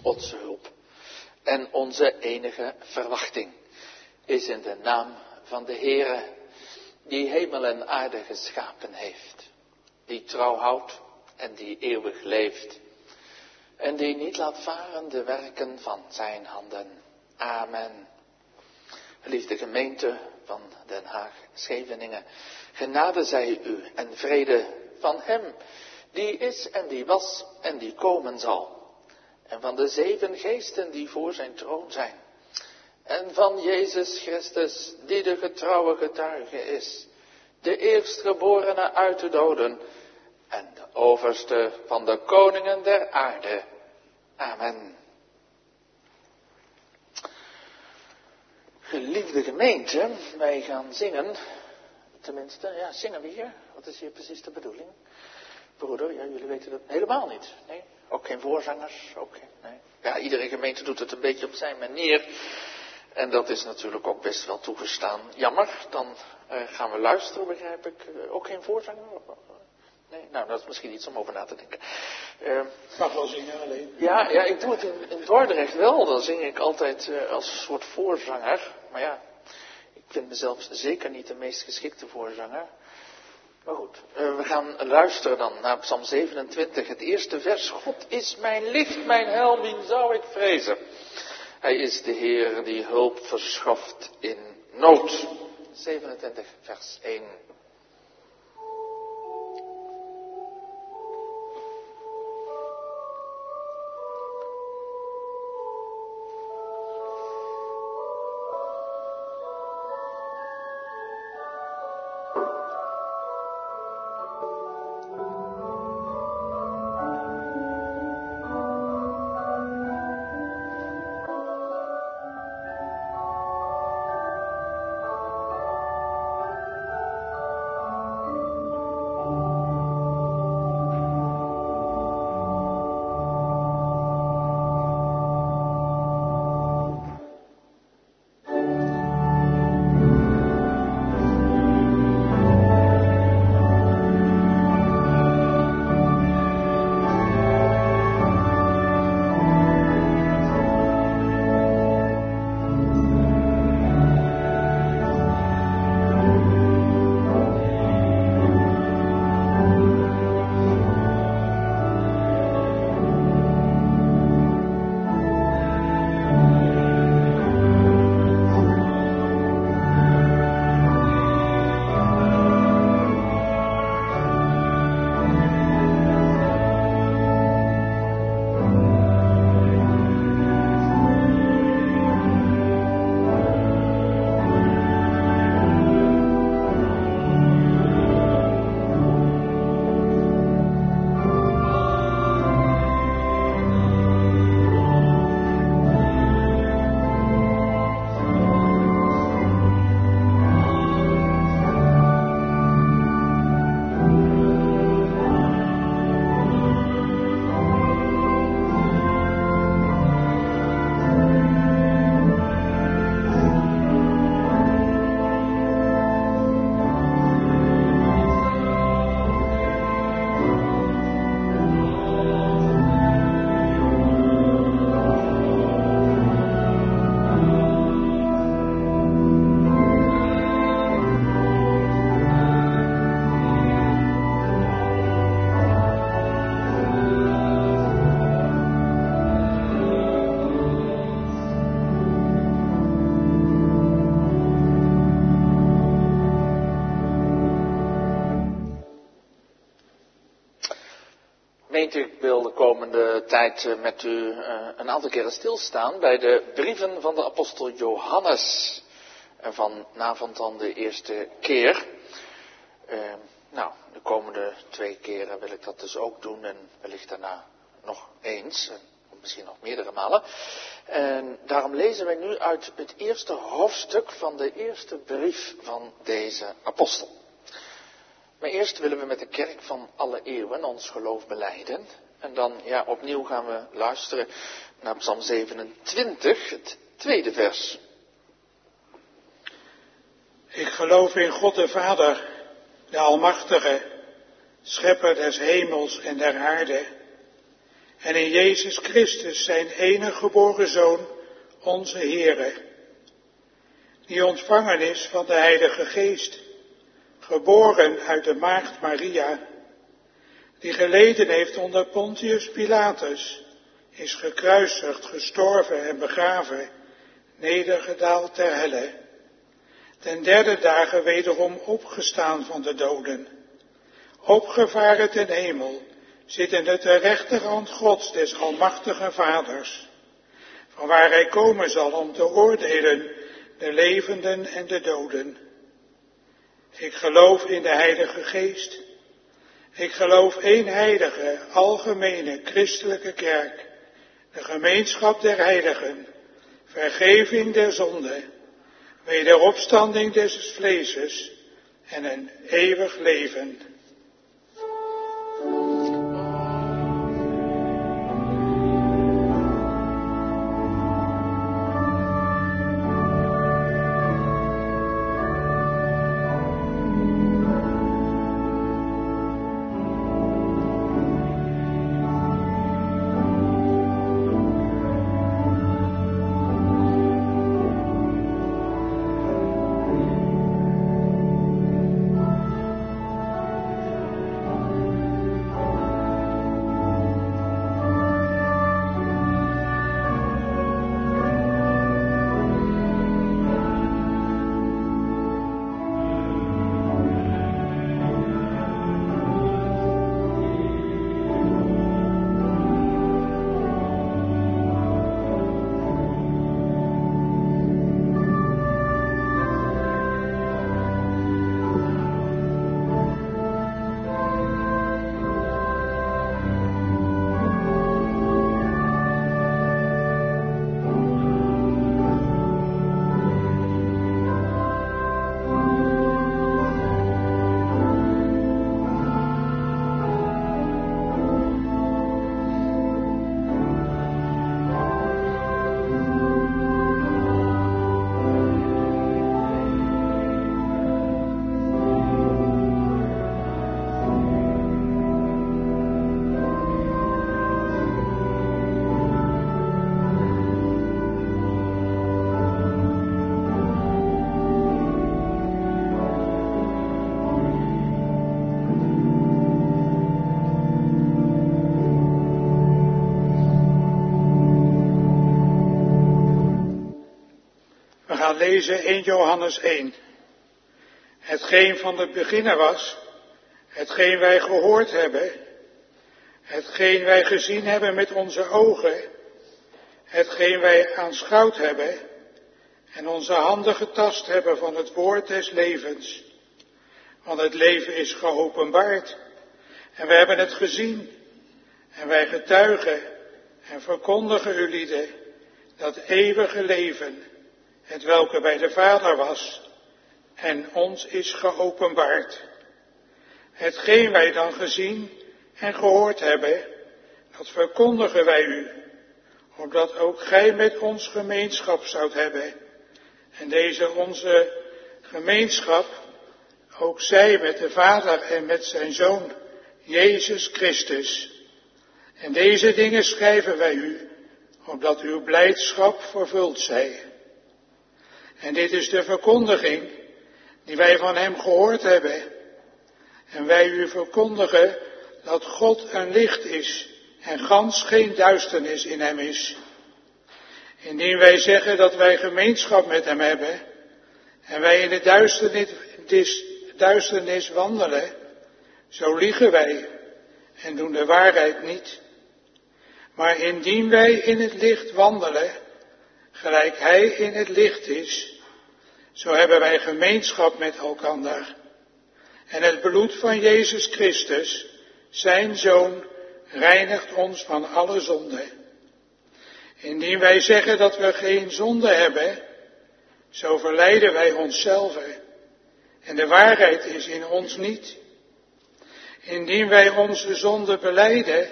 onze hulp. En onze enige verwachting is in de naam van de Heere, die hemel en aarde geschapen heeft. Die trouw houdt en die eeuwig leeft. En die niet laat varen de werken van zijn handen. Amen. Geliefde gemeente van Den Haag, Scheveningen, genade zij u en vrede van hem die is en die was en die komen zal. En van de 7 geesten die voor zijn troon zijn. En van Jezus Christus die de getrouwe getuige is. De eerstgeborene uit de doden en de overste van de koningen der aarde. Amen. Geliefde gemeente, wij gaan zingen. Tenminste, ja, zingen we hier? Wat is hier precies de bedoeling? Broeder, ja, jullie weten dat helemaal niet. Nee? Ook geen voorzangers? Ook geen, nee. Ja, iedere gemeente doet het een beetje op zijn manier. En dat is natuurlijk ook best wel toegestaan. Jammer, dan gaan we luisteren, begrijp ik. Ook geen voorzanger? Nee, nou, dat is misschien iets om over na te denken. Mag wel zingen alleen. Ja, ik doe het in Dordrecht wel. Dan zing ik altijd als een soort voorzanger. Maar ja, ik vind mezelf zeker niet de meest geschikte voorzanger. Maar goed, we gaan luisteren dan naar Psalm 27, het eerste vers. God is mijn licht, mijn heil, wien zou ik vrezen? Hij is de Heer die hulp verschaft in nood. 27, vers 1. Ik wil de komende tijd met u een aantal keren stilstaan bij de brieven van de apostel Johannes. En vanavond dan de eerste keer. De komende 2 keren wil ik dat dus ook doen en wellicht daarna nog eens. Of misschien nog meerdere malen. En daarom lezen wij nu uit het eerste hoofdstuk van de eerste brief van deze apostel. Maar eerst willen we met de kerk van alle eeuwen ons geloof belijden. En dan opnieuw gaan we luisteren naar Psalm 27, het tweede vers. Ik geloof in God de Vader, de Almachtige, schepper des hemels en der aarde. en in Jezus Christus, zijn enige geboren Zoon, onze Heere, die ontvangen is van de Heilige Geest, geboren uit de maagd Maria, die geleden heeft onder Pontius Pilatus, is gekruisigd, gestorven en begraven, nedergedaald ter helle, ten derde dagen wederom opgestaan van de doden, opgevaren ten hemel, zittende ter rechterhand Gods des almachtigen Vaders, vanwaar hij komen zal om te oordelen de levenden en de doden. Ik geloof in de Heilige Geest. Ik geloof één heilige, algemene, christelijke kerk, de gemeenschap der heiligen, vergeving der zonde, wederopstanding des vleeses en een eeuwig leven. We gaan lezen 1 Johannes 1. Hetgeen van het beginnen was, hetgeen wij gehoord hebben, hetgeen wij gezien hebben met onze ogen, hetgeen wij aanschouwd hebben en onze handen getast hebben van het woord des levens. Want het leven is geopenbaard en we hebben het gezien en wij getuigen en verkondigen u lieden dat eeuwige leven, het welke bij de Vader was en ons is geopenbaard. Hetgeen wij dan gezien en gehoord hebben, dat verkondigen wij u, opdat ook gij met ons gemeenschap zoudt hebben. En deze onze gemeenschap ook zij met de Vader en met zijn Zoon, Jezus Christus. En deze dingen schrijven wij u, opdat uw blijdschap vervuld zij. En dit is de verkondiging die wij van hem gehoord hebben. En wij u verkondigen dat God een licht is en gansch geen duisternis in hem is. Indien wij zeggen dat wij gemeenschap met hem hebben en wij in de duisternis wandelen, zo liegen wij en doen de waarheid niet. Maar indien wij in het licht wandelen, gelijk hij in het licht is, zo hebben wij gemeenschap met elkander. En het bloed van Jezus Christus, zijn Zoon, reinigt ons van alle zonde. Indien wij zeggen dat we geen zonde hebben, zo verleiden wij onszelf. En de waarheid is in ons niet. Indien wij onze zonde belijden,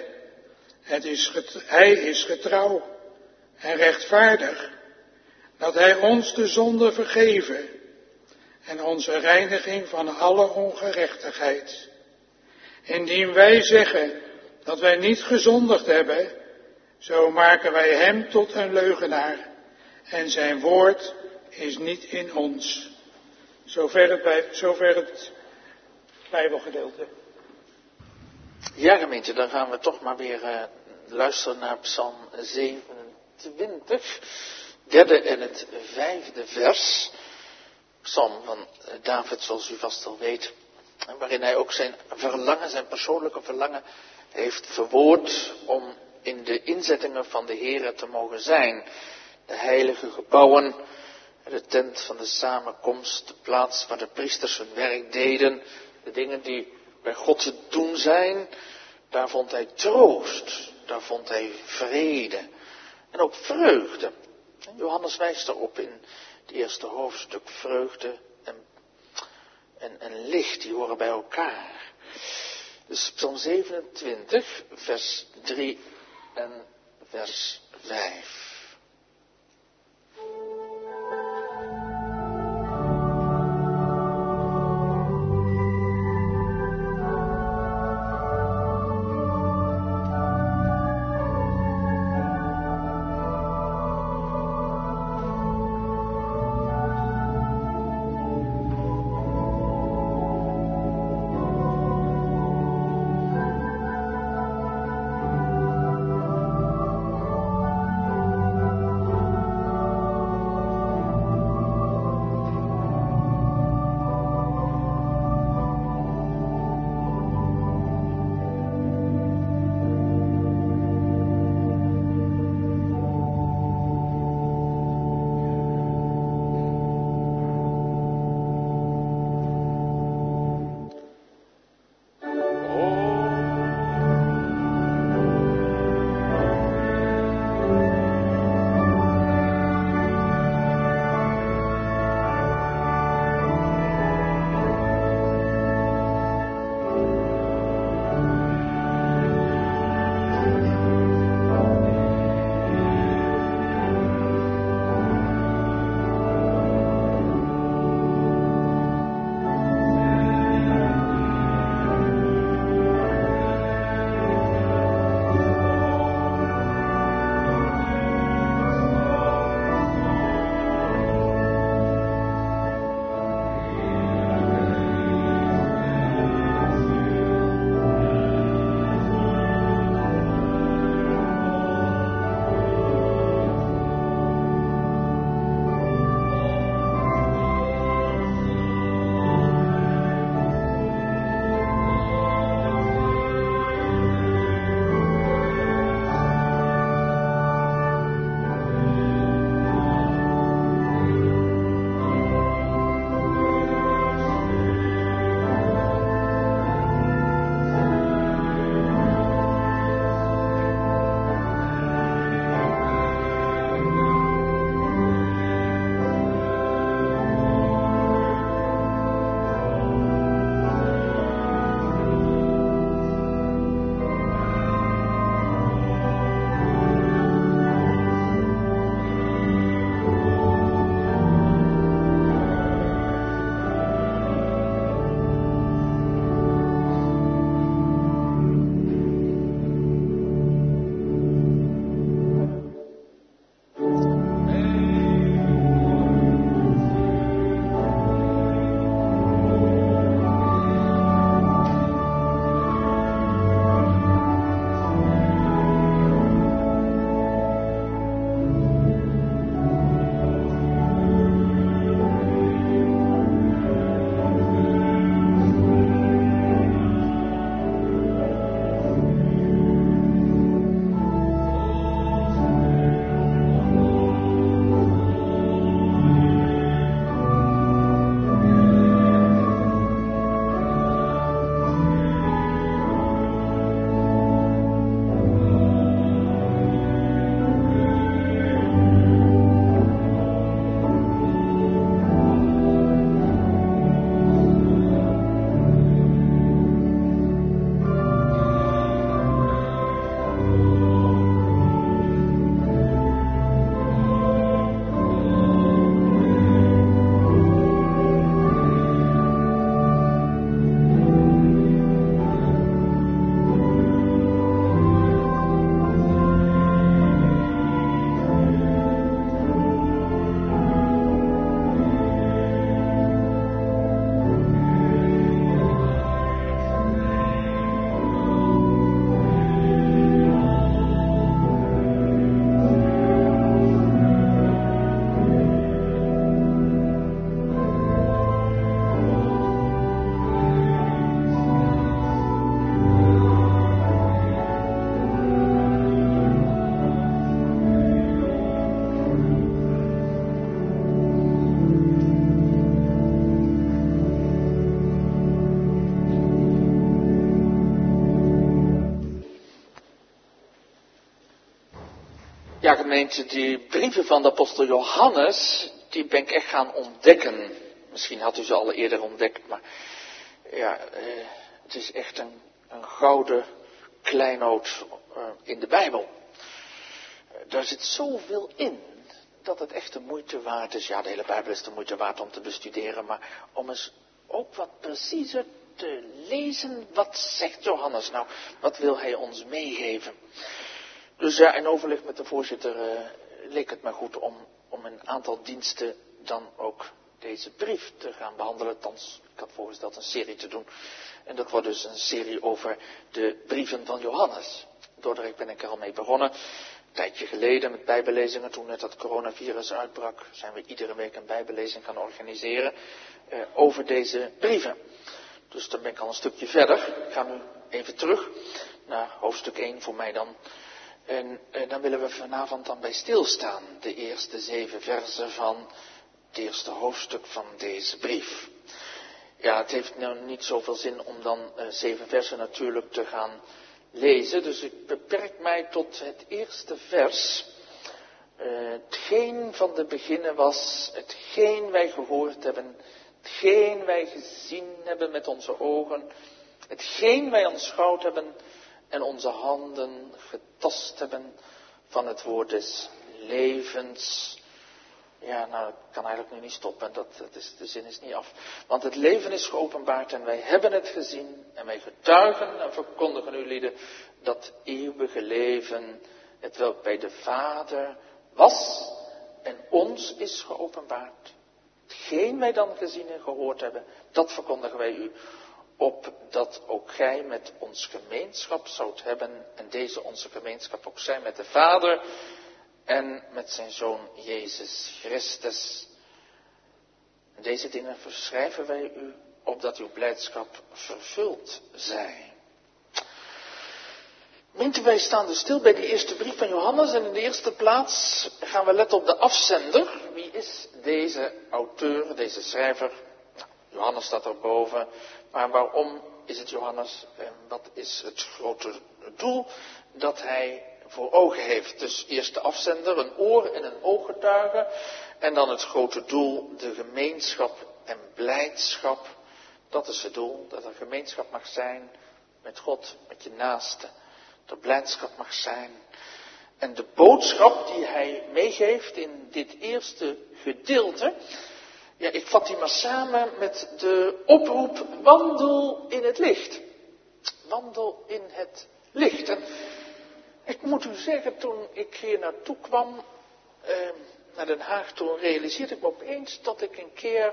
hij is getrouw en rechtvaardig, dat hij ons de zonde vergeven en onze reiniging van alle ongerechtigheid. Indien wij zeggen dat wij niet gezondigd hebben, zo maken wij hem tot een leugenaar en zijn woord is niet in ons. Zover het Bijbelgedeelte. Ja, gemeente, dan gaan we toch maar weer luisteren naar Psalm 27, derde en het vijfde vers. Psalm van David, zoals u vast al weet, waarin hij ook zijn verlangen, zijn persoonlijke verlangen heeft verwoord om in de inzettingen van de Here te mogen zijn. De heilige gebouwen, de tent van de samenkomst, de plaats waar de priesters hun werk deden, de dingen die bij God te doen zijn, daar vond hij troost, daar vond hij vrede en ook vreugde. Johannes wijst erop in het eerste hoofdstuk, vreugde en licht, die horen bij elkaar. Dus Psalm 27, vers 3 en vers 5. Ja, gemeente, die brieven van de apostel Johannes, die ben ik echt gaan ontdekken. Misschien had u ze al eerder ontdekt, maar ja, het is echt een gouden kleinood in de Bijbel. Daar zit zoveel in, dat het echt de moeite waard is. Ja, de hele Bijbel is de moeite waard om te bestuderen, maar om eens ook wat preciezer te lezen, wat zegt Johannes nou? Wat wil hij ons meegeven? Dus ja, in overleg met de voorzitter leek het me goed om een aantal diensten dan ook deze brief te gaan behandelen. Althans, ik had voorgesteld een serie te doen. En dat wordt dus een serie over de brieven van Johannes. Dordrecht ben ik er al mee begonnen. Een tijdje geleden met bijbellezingen, toen net dat coronavirus uitbrak, zijn we iedere week een bijbellezing gaan organiseren over deze brieven. Dus dan ben ik al een stukje verder. Ik ga nu even terug naar hoofdstuk 1 voor mij dan. En dan willen we vanavond dan bij stilstaan. De eerste 7 versen van het eerste hoofdstuk van deze brief. Ja, het heeft nou niet zoveel zin om dan 7 versen natuurlijk te gaan lezen. Dus ik beperk mij tot het eerste vers. Hetgeen van de beginnen was, hetgeen wij gehoord hebben, hetgeen wij gezien hebben met onze ogen, hetgeen wij aanschouwd hebben en onze handen getast hebben van het woord des levens. Ja, nou, ik kan eigenlijk nu niet stoppen, de zin is niet af. Want het leven is geopenbaard en wij hebben het gezien en wij getuigen en verkondigen u lieden dat eeuwige leven, hetwelk bij de Vader was en ons is geopenbaard. Hetgeen wij dan gezien en gehoord hebben, dat verkondigen wij u, opdat ook gij met ons gemeenschap zoudt hebben en deze onze gemeenschap ook zijn met de Vader en met zijn Zoon Jezus Christus. Deze dingen verschrijven wij u, opdat uw blijdschap vervuld zij. Gemeente, wij staan dus stil bij de eerste brief van Johannes en in de eerste plaats gaan we letten op de afzender. Wie is deze auteur, deze schrijver? Nou, Johannes staat erboven, maar waarom is het Johannes en wat is het grote doel dat hij voor ogen heeft? Dus eerst de afzender, een oor en een ooggetuige en dan het grote doel, de gemeenschap en blijdschap. Dat is het doel, dat er gemeenschap mag zijn met God, met je naaste. Dat blijdschap mag zijn. En de boodschap die hij meegeeft in dit eerste gedeelte, ja, ik vat die maar samen met de oproep, wandel in het licht. Wandel in het licht. En ik moet u zeggen, toen ik hier naartoe kwam, naar Den Haag, toen realiseerde ik me opeens dat ik een keer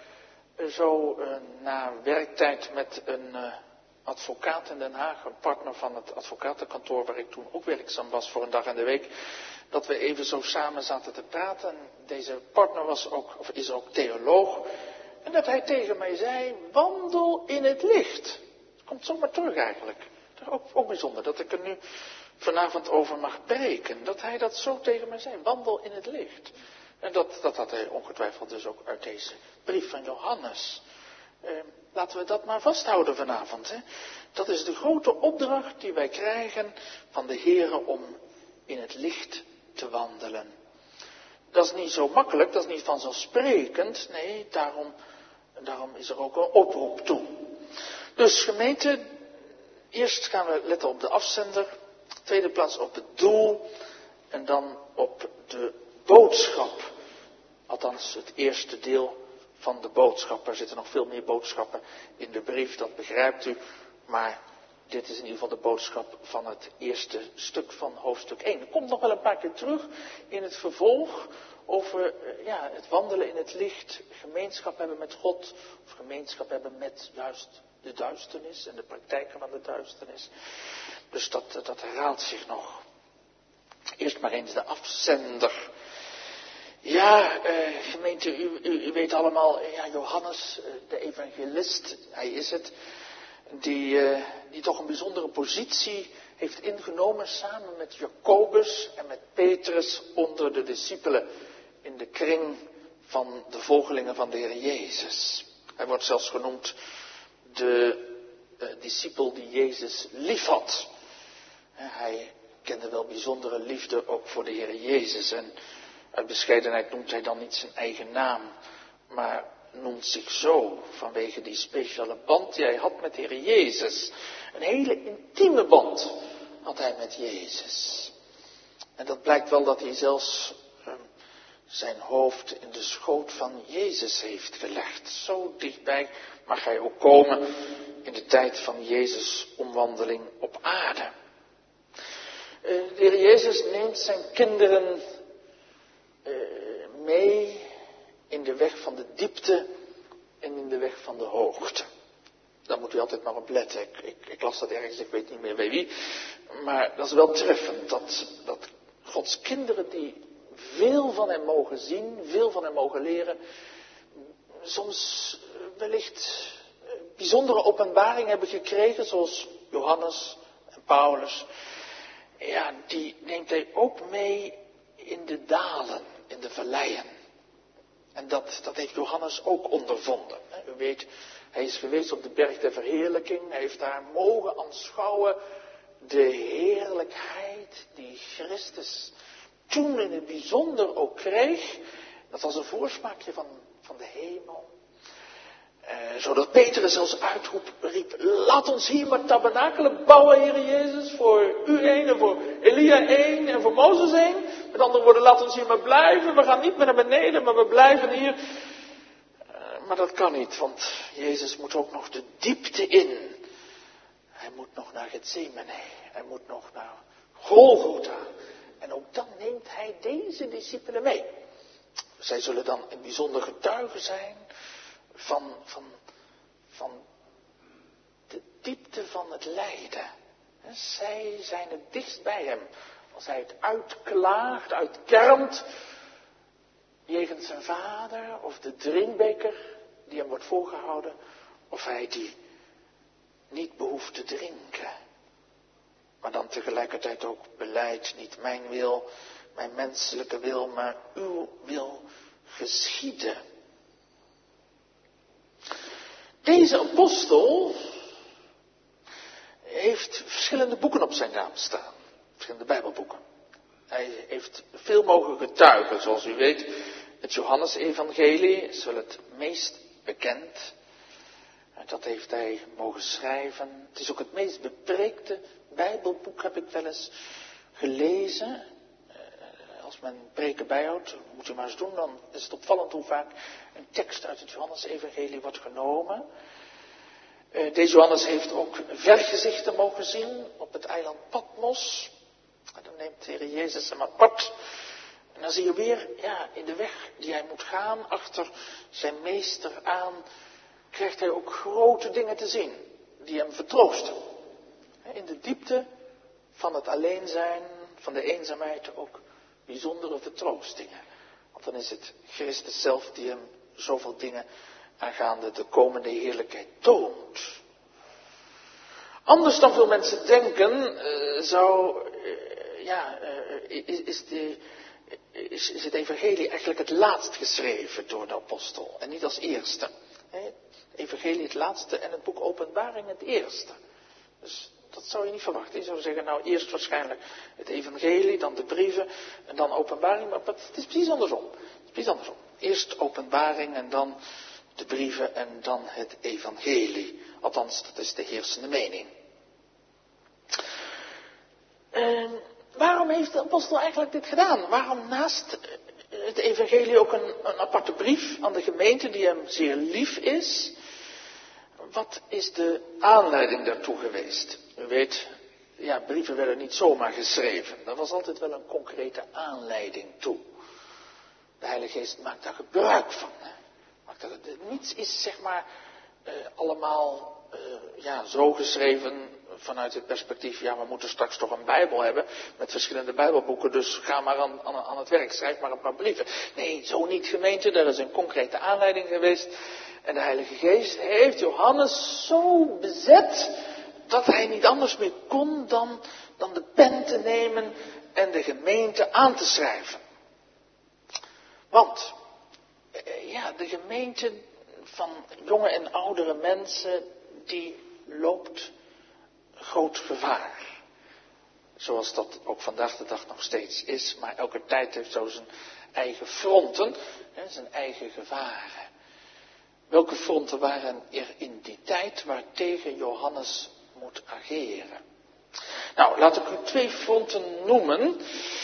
zo na werktijd met een advocaat in Den Haag, een partner van het advocatenkantoor waar ik toen ook werkzaam was voor een dag in de week, dat we even zo samen zaten te praten. En deze partner was ook, of is ook theoloog. En dat hij tegen mij zei, wandel in het licht. Het komt zomaar terug eigenlijk. Ook bijzonder dat ik er nu vanavond over mag preken. Dat hij dat zo tegen mij zei, wandel in het licht. En dat had hij ongetwijfeld dus ook uit deze brief van Johannes. Laten we dat maar vasthouden vanavond. Hè? Dat is de grote opdracht die wij krijgen van de Heere om in het licht te wandelen. Dat is niet zo makkelijk, dat is niet vanzelfsprekend. Nee, daarom is er ook een oproep toe. Dus gemeente, eerst gaan we letten op de afzender. Tweede plaats op het doel. En dan op de boodschap. Althans, het eerste deel van de boodschap. Er zitten nog veel meer boodschappen in de brief, dat begrijpt u. Maar dit is in ieder geval de boodschap van het eerste stuk van hoofdstuk 1. Er komt nog wel een paar keer terug in het vervolg over het wandelen in het licht, gemeenschap hebben met God, of gemeenschap hebben met juist de duisternis en de praktijken van de duisternis. Dus dat herhaalt zich nog. Eerst maar eens de afzender. Ja, gemeente, u weet allemaal, Johannes, de evangelist, hij is het, die toch een bijzondere positie heeft ingenomen samen met Jacobus en met Petrus onder de discipelen in de kring van de volgelingen van de Heer Jezus. Hij wordt zelfs genoemd de discipel die Jezus liefhad. Hij kende wel bijzondere liefde ook voor de Heer Jezus. En uit bescheidenheid noemt hij dan niet zijn eigen naam, maar noemt zich zo vanwege die speciale band die hij had met de Heer Jezus. Een hele intieme band had hij met Jezus. En dat blijkt wel dat hij zelfs zijn hoofd in de schoot van Jezus heeft gelegd. Zo dichtbij mag hij ook komen in de tijd van Jezus' omwandeling op aarde. De Heer Jezus neemt zijn kinderen mee in de weg van de diepte en in de weg van de hoogte. Daar moet u altijd maar op letten. Ik las dat ergens, ik weet niet meer bij wie. Maar dat is wel treffend, dat Gods kinderen die veel van hem mogen zien, veel van hem mogen leren, soms wellicht bijzondere openbaring hebben gekregen, zoals Johannes en Paulus. Ja, die neemt hij ook mee in de dalen, in de valleien. En dat heeft Johannes ook ondervonden. U weet, hij is geweest op de berg der verheerlijking. Hij heeft daar mogen aanschouwen de heerlijkheid die Christus toen in het bijzonder ook kreeg. Dat was een voorsmaakje van de hemel. Zodat Petrus zelfs riep, laat ons hier maar tabernakelen bouwen, Heer Jezus, voor u één en voor Elia één en voor Mozes één. Met andere woorden, laat ons hier maar blijven, we gaan niet meer naar beneden, maar we blijven hier. Maar dat kan niet, want Jezus moet ook nog de diepte in. Hij moet nog naar Gethsemane, hij moet nog naar Golgotha. En ook dan neemt hij deze discipelen mee. Zij zullen dan een bijzonder getuige zijn van de diepte van het lijden. Zij zijn het dichtst bij hem. Als hij het uitklaagt, uitkermt, jegens zijn vader, of de drinkbeker die hem wordt voorgehouden, of hij die niet behoeft te drinken. Maar dan tegelijkertijd ook belijdt, niet mijn wil, mijn menselijke wil, maar uw wil geschieden. Deze apostel heeft verschillende boeken op zijn naam staan. Verschillende Bijbelboeken. Hij heeft veel mogen getuigen. Zoals u weet, het Johannesevangelie is wel het meest bekend. Dat heeft hij mogen schrijven. Het is ook het meest bepreekte Bijbelboek, heb ik wel eens gelezen. Als men preken bijhoudt, moet u maar eens doen, dan is het opvallend hoe vaak een tekst uit het Johannesevangelie wordt genomen. Deze Johannes heeft ook vergezichten mogen zien op het eiland Patmos. En dan neemt de Heer Jezus hem apart. En dan zie je weer, in de weg die hij moet gaan, achter zijn meester aan, krijgt hij ook grote dingen te zien, die hem vertroosten. In de diepte van het alleen zijn, van de eenzaamheid, ook bijzondere vertroostingen. Want dan is het Christus zelf die hem zoveel dingen aangaande de komende heerlijkheid toont. Anders dan veel mensen denken, is het evangelie eigenlijk het laatst geschreven door de apostel en niet als eerste. Het evangelie het laatste en het boek Openbaring het eerste. Dus dat zou je niet verwachten. Je zou zeggen, nou eerst waarschijnlijk het evangelie, dan de brieven en dan Openbaring. Maar het is precies andersom. Eerst Openbaring en dan de brieven en dan het evangelie. Althans, dat is de heersende mening. Waarom heeft de apostel eigenlijk dit gedaan? Waarom naast het evangelie ook een aparte brief aan de gemeente die hem zeer lief is? Wat is de aanleiding daartoe geweest? U weet, brieven werden niet zomaar geschreven. Er was altijd wel een concrete aanleiding toe. De Heilige Geest maakt daar gebruik van. Niets is allemaal zo geschreven vanuit het perspectief, we moeten straks toch een Bijbel hebben met verschillende Bijbelboeken, dus ga maar aan het werk, schrijf maar een paar brieven. Nee, zo niet gemeente, er is een concrete aanleiding geweest. En de Heilige Geest heeft Johannes zo bezet dat hij niet anders meer kon dan de pen te nemen en de gemeente aan te schrijven. Want, de gemeente van jonge en oudere mensen, die loopt groot gevaar. Zoals dat ook vandaag de dag nog steeds is. Maar elke tijd heeft zo zijn eigen fronten, zijn eigen gevaren. Welke fronten waren er in die tijd waartegen Johannes moet ageren? Nou, laat ik u 2 fronten noemen.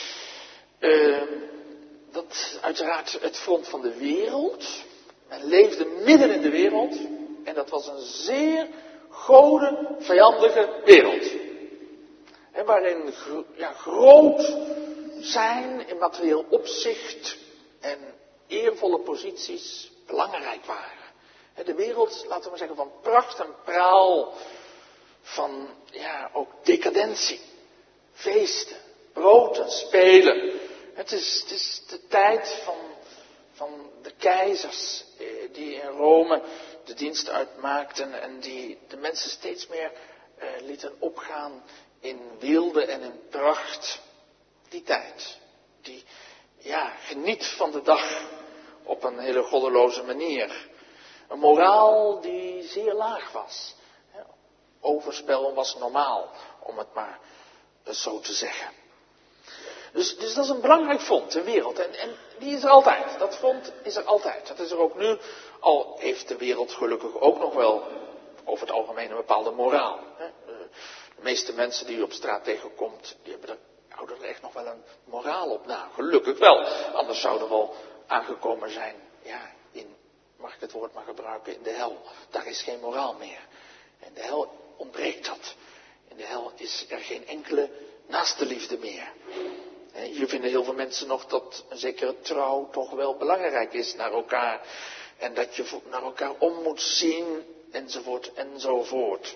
Dat uiteraard het front van de wereld. Men leefde midden in de wereld. En dat was een zeer godenvijandige wereld. En waarin groot zijn in materieel opzicht en eervolle posities belangrijk waren. De wereld, laten we maar zeggen, van pracht en praal, van ook decadentie, feesten, brood en spelen. Het is de tijd van de keizers die in Rome de dienst uitmaakten en die de mensen steeds meer lieten opgaan in weelde en in pracht. Die tijd, die geniet van de dag op een hele goddeloze manier. Een moraal die zeer laag was. Overspel was normaal, om het maar zo te zeggen. Dus dat is een belangrijk front, de wereld. En die is er altijd. Dat front is er altijd. Dat is er ook nu. Al heeft de wereld gelukkig ook nog wel over het algemeen een bepaalde moraal. De meeste mensen die u op straat tegenkomt, die houden er echt nog wel een moraal op na. Gelukkig wel. Anders zouden we wel aangekomen zijn, mag ik het woord maar gebruiken, in de hel. Daar is geen moraal meer. In de hel ontbreekt dat. In de hel is er geen enkele naastenliefde meer. Hier vinden heel veel mensen nog dat een zekere trouw toch wel belangrijk is naar elkaar. En dat je naar elkaar om moet zien, enzovoort, enzovoort.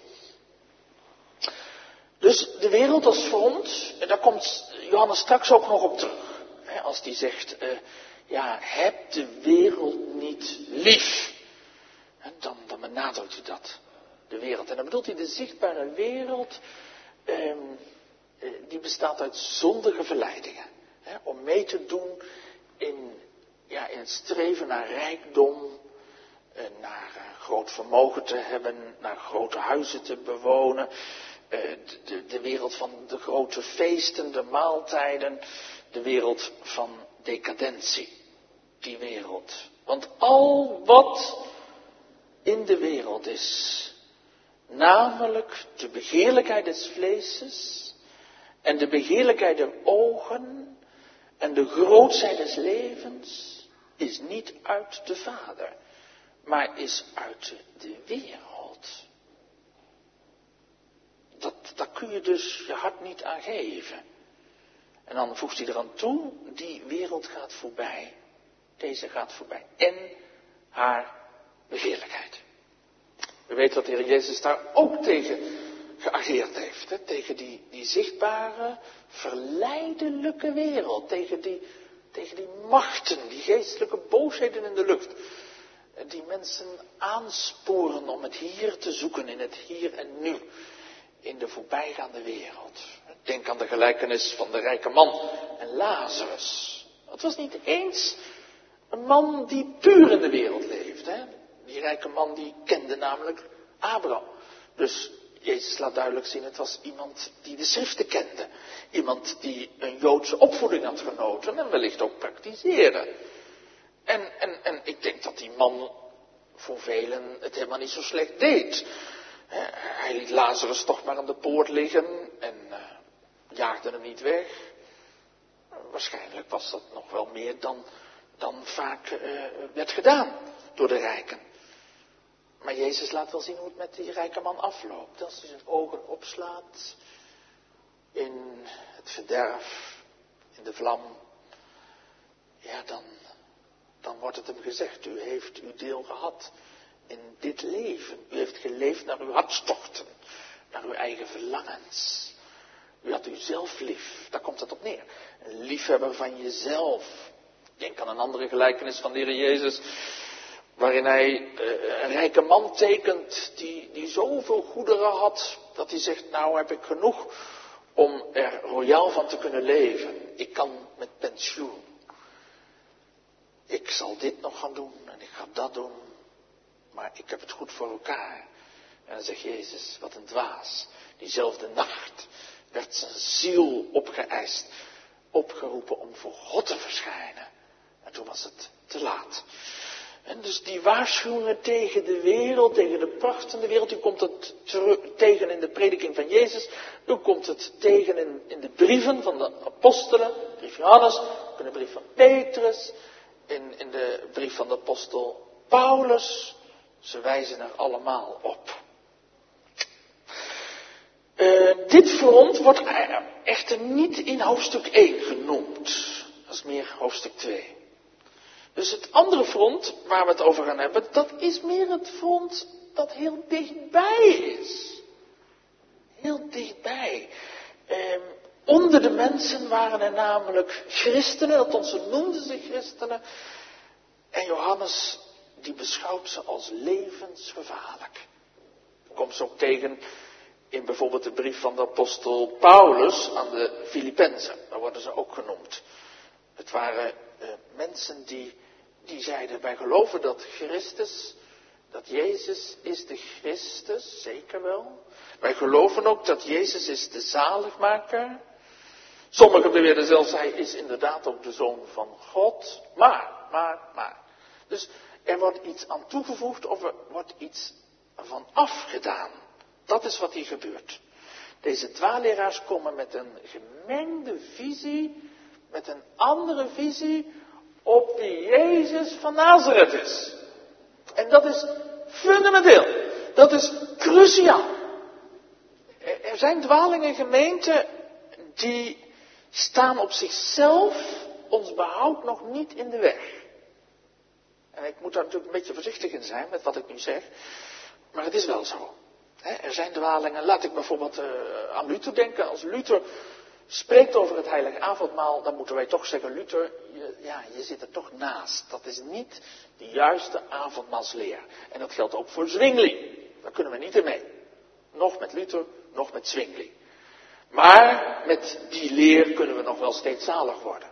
Dus de wereld als front, en daar komt Johannes straks ook nog op terug. Als die zegt, heb de wereld niet lief. En dan benadrukt hij dat, de wereld. En dan bedoelt hij de zichtbare wereld, die bestaat uit zondige verleidingen. Om mee te doen in het streven naar rijkdom, naar groot vermogen te hebben, naar grote huizen te bewonen. De wereld van de grote feesten, de maaltijden, de wereld van decadentie. Die wereld. Want al wat in de wereld is, namelijk de begeerlijkheid des vleeses en de begeerlijkheid der ogen en de grootheid des levens, is niet uit de Vader, maar is uit de wereld. Daar kun je dus je hart niet aan geven. En dan voegt hij eraan toe, die wereld gaat voorbij. Deze gaat voorbij. En haar begeerlijkheid. We weten dat de Heer Jezus daar ook tegen geageerd heeft. Tegen die zichtbare, verleidelijke wereld. Tegen die machten, die geestelijke boosheden in de lucht. Die mensen aansporen om het hier te zoeken, in het hier en nu. In de voorbijgaande wereld. Denk aan de gelijkenis van de rijke man en Lazarus. Het was niet eens een man die puur in de wereld leefde. Die rijke man die kende namelijk Abraham. Dus Jezus laat duidelijk zien, het was iemand die de schriften kende. Iemand die een Joodse opvoeding had genoten en wellicht ook praktiseerde. En ik denk dat die man voor velen het helemaal niet zo slecht deed. Hij liet Lazarus toch maar aan de poort liggen en jaagde hem niet weg. Waarschijnlijk was dat nog wel meer dan vaak werd gedaan door de rijken. Maar Jezus laat wel zien hoe het met die rijke man afloopt. Als hij zijn ogen opslaat in het verderf, in de vlam, dan wordt het hem gezegd, u heeft uw deel gehad in dit leven. U heeft geleefd naar uw hartstochten, naar uw eigen verlangens. U had uzelf lief, daar komt het op neer. Een liefhebber van jezelf. Denk aan een andere gelijkenis van de Heer Jezus, waarin hij een rijke man tekent die zoveel goederen had, dat hij zegt, nou heb ik genoeg om er royaal van te kunnen leven. Ik kan met pensioen. Ik zal dit nog gaan doen en ik ga dat doen, maar ik heb het goed voor elkaar. En dan zegt Jezus, wat een dwaas, diezelfde nacht werd zijn ziel opgeëist, opgeroepen om voor God te verschijnen. En toen was het te laat. En dus die waarschuwingen tegen de wereld, tegen de pracht van de wereld, u komt het tegen in de prediking van Jezus, u komt het tegen in de brieven van de apostelen, de brief Johannes, in de brief van Petrus, in de brief van de apostel Paulus. Ze wijzen er allemaal op. Dit front wordt echter niet in hoofdstuk 1 genoemd. Dat is meer hoofdstuk 2. Dus het andere front waar we het over gaan hebben, dat is meer het front dat heel dichtbij is. Heel dichtbij. Onder de mensen waren er namelijk christenen, althans ze noemden ze christenen. En Johannes, die beschouwt ze als levensgevaarlijk. Komt ze ook tegen in bijvoorbeeld de brief van de apostel Paulus aan de Filippenzen. Daar worden ze ook genoemd. Het waren mensen die zeiden, wij geloven dat Christus, dat Jezus is de Christus, zeker wel. Wij geloven ook dat Jezus is de zaligmaker. Sommigen beweren zelfs, hij is inderdaad ook de Zoon van God. Maar. Dus er wordt iets aan toegevoegd of er wordt iets van afgedaan. Dat is wat hier gebeurt. Deze dwaalleraars komen met een gemengde visie, met een andere visie op wie Jezus van Nazareth is. En dat is fundamenteel. Dat is cruciaal. Er zijn dwalingen gemeenten die staan op zichzelf ons behoud nog niet in de weg. En ik moet daar natuurlijk een beetje voorzichtig in zijn met wat ik nu zeg. Maar het is wel zo. Er zijn dwalingen. Laat ik bijvoorbeeld aan Luther denken. Als Luther spreekt over het heilige avondmaal, dan moeten wij toch zeggen, Luther, je zit er toch naast. Dat is niet de juiste avondmaalsleer. En dat geldt ook voor Zwingli. Daar kunnen we niet in mee. Nog met Luther, nog met Zwingli. Maar met die leer kunnen we nog wel steeds zalig worden.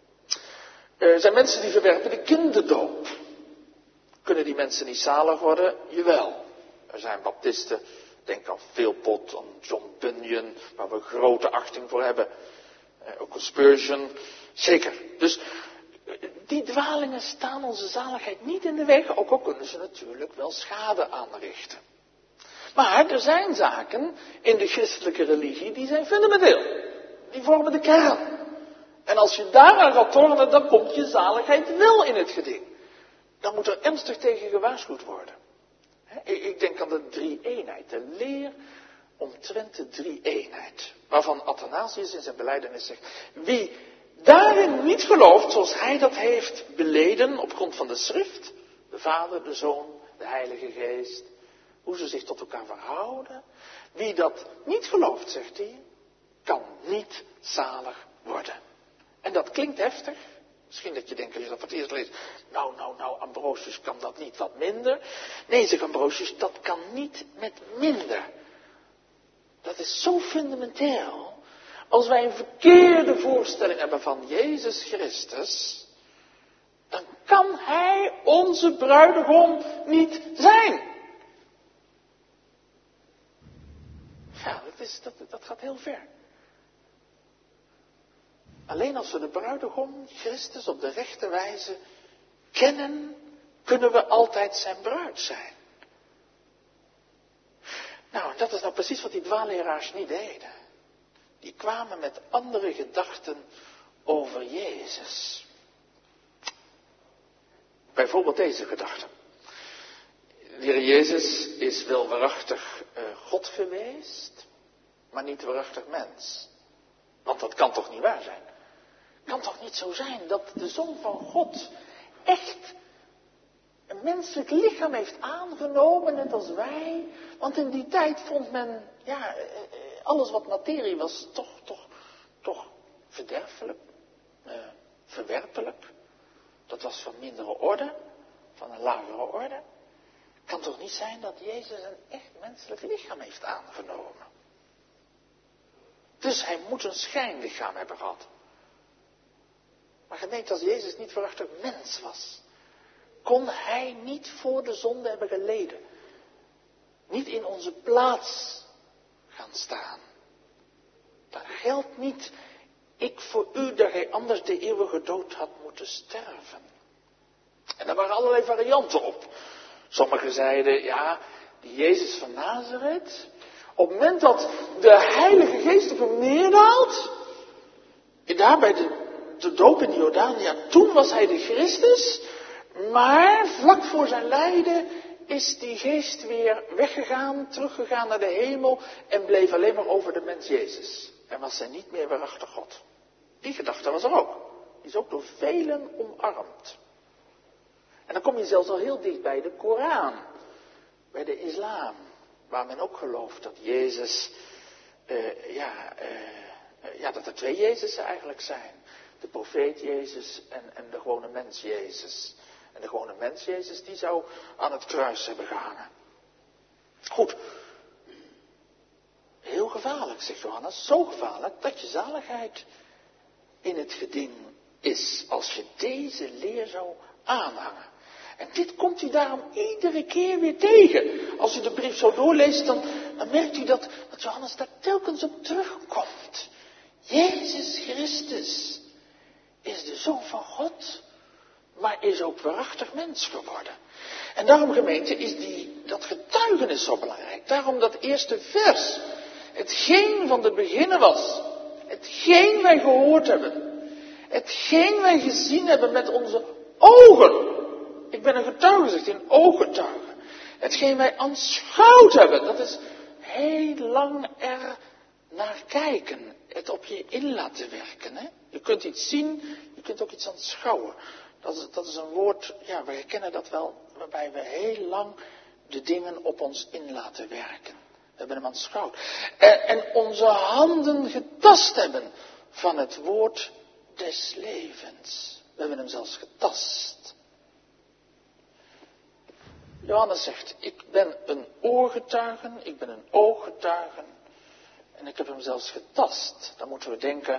Er zijn mensen die verwerpen de kinderdoop. Kunnen die mensen niet zalig worden? Jawel. Er zijn baptisten, denk aan Philpott, aan John Bunyan, waar we grote achting voor hebben. Ook aan Spurgeon, zeker. Dus die dwalingen staan onze zaligheid niet in de weg, ook al kunnen ze natuurlijk wel schade aanrichten. Maar er zijn zaken in de christelijke religie die zijn fundamenteel. Die vormen de kern. En als je daaraan gaat tornen, dan komt je zaligheid wel in het geding. Dan moet er ernstig tegen gewaarschuwd worden. Ik denk aan de drie-eenheid, de leer omtrent de drie-eenheid. Waarvan Athanasius in zijn belijdenis zegt, wie daarin niet gelooft zoals hij dat heeft beleden op grond van de schrift, de Vader, de Zoon, de Heilige Geest, hoe ze zich tot elkaar verhouden. Wie dat niet gelooft, zegt hij, kan niet zalig worden. En dat klinkt heftig. Misschien dat je denkt, als je dat voor het eerst leest, nou, Ambrosius kan dat niet wat minder. Nee, zegt Ambrosius, dat kan niet met minder. Dat is zo fundamenteel. Als wij een verkeerde voorstelling hebben van Jezus Christus, dan kan Hij onze bruidegom niet zijn. Ja, dat gaat heel ver. Alleen als we de bruidegom, Christus, op de rechte wijze kennen, kunnen we altijd zijn bruid zijn. Nou, dat is nou precies wat die dwaalleraars niet deden. Die kwamen met andere gedachten over Jezus. Bijvoorbeeld deze gedachte. De Heer Jezus is wel waarachtig God geweest, maar niet waarachtig mens. Want dat kan toch niet waar zijn? Het kan toch niet zo zijn dat de Zoon van God echt een menselijk lichaam heeft aangenomen, net als wij. Want in die tijd vond men, alles wat materie was, toch verderfelijk, verwerpelijk. Dat was van mindere orde, van een lagere orde. Het kan toch niet zijn dat Jezus een echt menselijk lichaam heeft aangenomen? Dus hij moet een schijnlichaam hebben gehad. Maar gemeente, als Jezus niet waarachtig mens was, kon hij niet voor de zonde hebben geleden. Niet in onze plaats gaan staan. Dat geldt niet, ik voor u, dat gij anders de eeuwige dood had moeten sterven. En daar waren allerlei varianten op. Sommigen zeiden, ja, die Jezus van Nazareth, op het moment dat de Heilige Geest op hem neerdaalt, daar bij de doop in de Jordaan, ja, toen was hij de Christus, maar vlak voor zijn lijden is die geest weer weggegaan, teruggegaan naar de hemel en bleef alleen maar over de mens Jezus. En was hij niet meer waarachtig God. Die gedachte was er ook. Die is ook door velen omarmd. En dan kom je zelfs al heel dicht bij de Koran, bij de islam, waar men ook gelooft dat Jezus, dat er twee Jezusen eigenlijk zijn. De profeet Jezus en de gewone mens Jezus. En de gewone mens Jezus, die zou aan het kruis hebben gehangen. Goed. Heel gevaarlijk, zegt Johannes. Zo gevaarlijk dat je zaligheid in het geding is. Als je deze leer zou aanhangen. En dit komt u daarom iedere keer weer tegen. Als u de brief zo doorleest, dan merkt u dat Johannes daar telkens op terugkomt. Jezus Christus is de Zoon van God, maar is ook waarachtig mens geworden. En daarom, gemeente, is dat getuigenis zo belangrijk. Daarom dat eerste vers. Hetgeen van de beginnen was. Hetgeen wij gehoord hebben. Hetgeen wij gezien hebben met onze ogen. Ik ben een getuige, zegt hij, een ooggetuige. Hetgeen wij aanschouwd hebben. Dat is heel lang er naar kijken. Het op je in laten werken. Hè? Je kunt iets zien, je kunt ook iets aanschouwen. Dat is een woord, ja, we herkennen dat wel, waarbij we heel lang de dingen op ons in laten werken. We hebben hem aanschouwd. En onze handen getast hebben van het woord des levens. We hebben hem zelfs getast. Johannes zegt, ik ben een oorgetuige, ik ben een ooggetuige. En ik heb hem zelfs getast. Dan moeten we denken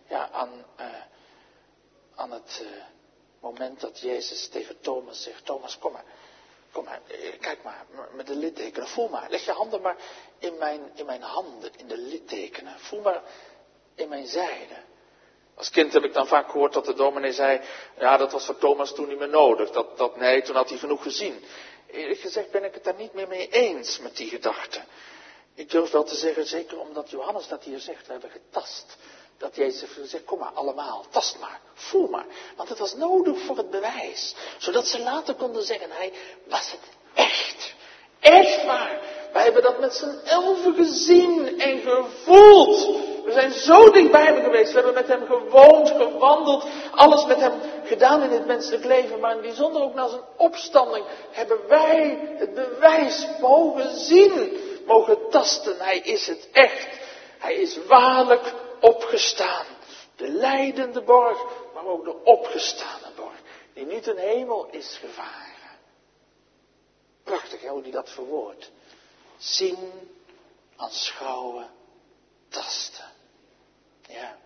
aan het moment dat Jezus tegen Thomas zegt, Thomas, kom maar, kijk maar, met de littekenen, voel maar, leg je handen maar in mijn handen, in de littekenen, voel maar in mijn zijde. Als kind heb ik dan vaak gehoord dat de dominee zei, ja, dat was voor Thomas toen niet meer nodig, nee, toen had hij genoeg gezien. Eerlijk gezegd ben ik het daar niet meer mee eens met die gedachte. Ik durf wel te zeggen, zeker omdat Johannes dat hier zegt, we hebben getast. Dat Jezus heeft gezegd, kom maar allemaal, tast maar, voel maar. Want het was nodig voor het bewijs. Zodat ze later konden zeggen, hij was het echt. Echt waar. Wij hebben dat met z'n 11 gezien en gevoeld. We zijn zo dicht bij hem geweest. We hebben met hem gewoond, gewandeld. Alles met hem gedaan in het menselijk leven. Maar in het bijzonder ook na zijn opstanding hebben wij het bewijs mogen zien. Mogen tasten. Hij is het echt. Hij is waarlijk opgestaan. De lijdende borg, maar ook de opgestane borg. Die niet een hemel is gevaren. Prachtig hè, hoe hij dat verwoordt. Zien, aanschouwen, tasten. Ja.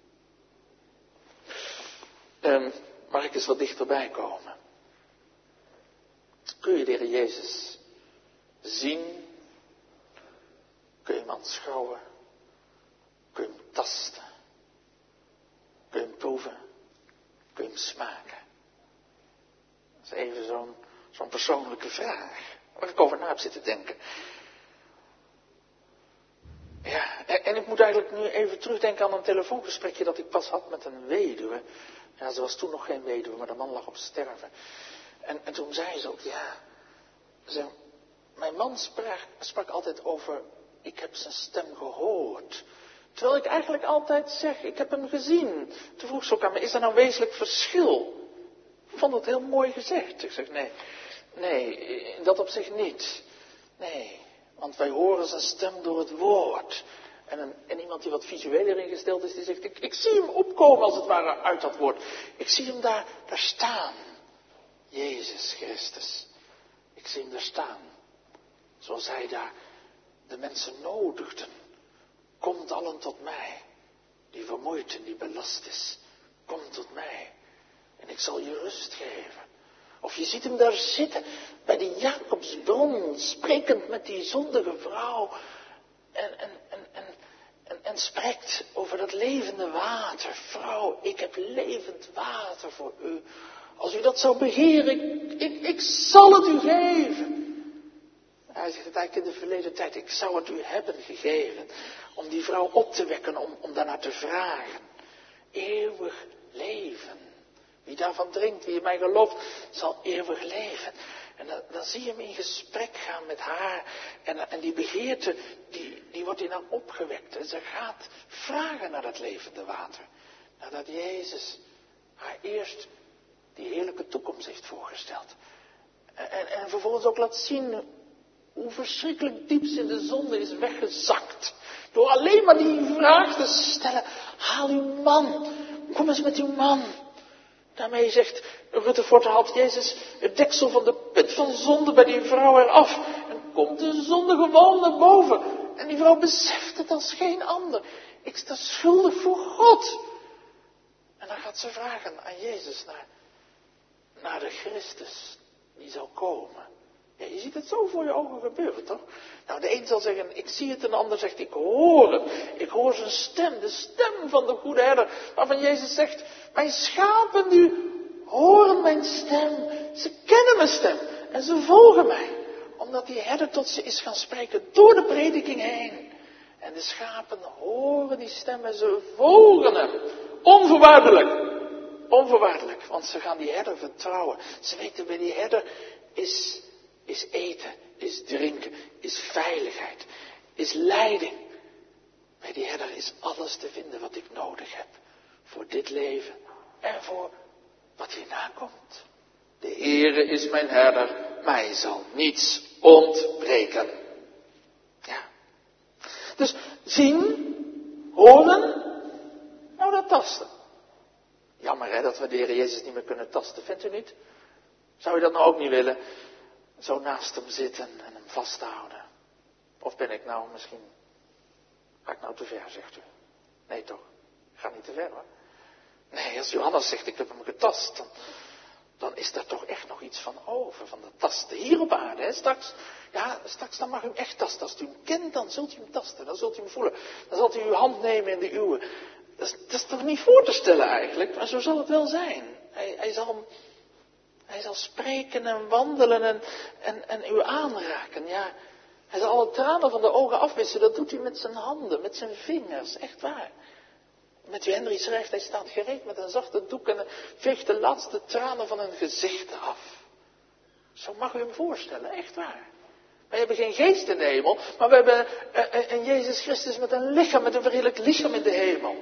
Mag ik eens wat dichterbij komen? Kun je de Heer Jezus zien? Kun je hem aanschouwen? Kun je hem tasten? Kun je hem proeven? Kun je hem smaken? Dat is even zo'n persoonlijke vraag. Waar ik over na heb zitten denken. Ja, en ik moet eigenlijk nu even terugdenken aan een telefoongesprekje dat ik pas had met een weduwe. Ja, ze was toen nog geen weduwe, maar de man lag op sterven. En toen zei ze ook, mijn man sprak altijd over, ik heb zijn stem gehoord. Terwijl ik eigenlijk altijd zeg, ik heb hem gezien. Toen vroeg ze ook aan me, is er nou wezenlijk verschil? Ik vond het heel mooi gezegd. Ik zeg, nee, in dat opzicht niet. Nee, want wij horen zijn stem door het woord. En iemand die wat visueler ingesteld is, die zegt, ik zie hem opkomen als het ware uit dat woord. Ik zie hem daar staan. Jezus Christus. Ik zie hem daar staan. Zoals hij daar de mensen nodigden. Komt allen tot mij, die vermoeid en die belast is. Kom tot mij en ik zal je rust geven. Of je ziet hem daar zitten bij de Jacobsbron, sprekend met die zondige vrouw. En spreekt over dat levende water. Vrouw, ik heb levend water voor u. Als u dat zou begeren, ik zal het u geven. Hij zegt het eigenlijk in de verleden tijd. Ik zou het u hebben gegeven. Om die vrouw op te wekken, om daarnaar te vragen. Eeuwig leven. Wie daarvan drinkt, wie in mij gelooft, zal eeuwig leven. En dan zie je hem in gesprek gaan met haar. En die begeerte, die wordt in haar opgewekt. En ze gaat vragen naar dat levende water. Nadat Jezus haar eerst die heerlijke toekomst heeft voorgesteld. En vervolgens ook laat zien hoe verschrikkelijk diep ze in de zonde is weggezakt. Door alleen maar die vraag te stellen. Haal uw man. Kom eens met uw man. Daarmee zegt Rutherford, haalt Jezus het deksel van de put van zonde bij die vrouw eraf. En komt de zonde gewoon naar boven. En die vrouw beseft het als geen ander. Ik sta schuldig voor God. En dan gaat ze vragen aan Jezus naar de Christus die zal komen. Ja, je ziet het zo voor je ogen gebeuren, toch? Nou, de een zal zeggen, ik zie het, en de ander zegt, ik hoor het. Ik hoor zijn stem, de stem van de goede herder. Waarvan Jezus zegt, mijn schapen nu horen mijn stem. Ze kennen mijn stem en ze volgen mij. Omdat die herder tot ze is gaan spreken door de prediking heen. En de schapen horen die stem en ze volgen hem. Onvoorwaardelijk. Onvoorwaardelijk, want ze gaan die herder vertrouwen. Ze weten, bij die herder is eten, is drinken, is veiligheid, is leiding. Bij die herder is alles te vinden wat ik nodig heb. Voor dit leven en voor wat hierna komt. De Heere is mijn herder, mij zal niets ontbreken. Ja. Dus zien, horen, nou dat tasten. Jammer hè, dat we de Heer Jezus niet meer kunnen tasten, vindt u niet? Zou u dat nou ook niet willen? Zo naast hem zitten en hem vasthouden. Of ben ik nou misschien... Ga ik nou te ver, zegt u? Nee toch? Ik ga niet te ver hoor. Nee, als Johannes zegt ik heb hem getast, dan is daar toch echt nog iets van over. Van dat tasten hier op aarde. Hè? Straks dan mag u hem echt tasten. Als u hem kent, dan zult u hem tasten. Dan zult u hem voelen. Dan zult u uw hand nemen in de uwe. Dat is toch niet voor te stellen eigenlijk. Maar zo zal het wel zijn. Hij zal spreken en wandelen en u aanraken. Ja, hij zal alle tranen van de ogen afwissen. Dat doet hij met zijn handen, met zijn vingers. Echt waar. Met wie Henry schrijft, hij staat gereed met een zachte doek en veegt de laatste tranen van hun gezichten af. Zo mag u hem voorstellen, echt waar. Wij hebben geen geest in de hemel, maar we hebben een Jezus Christus met een lichaam, met een verheerlijk lichaam in de hemel.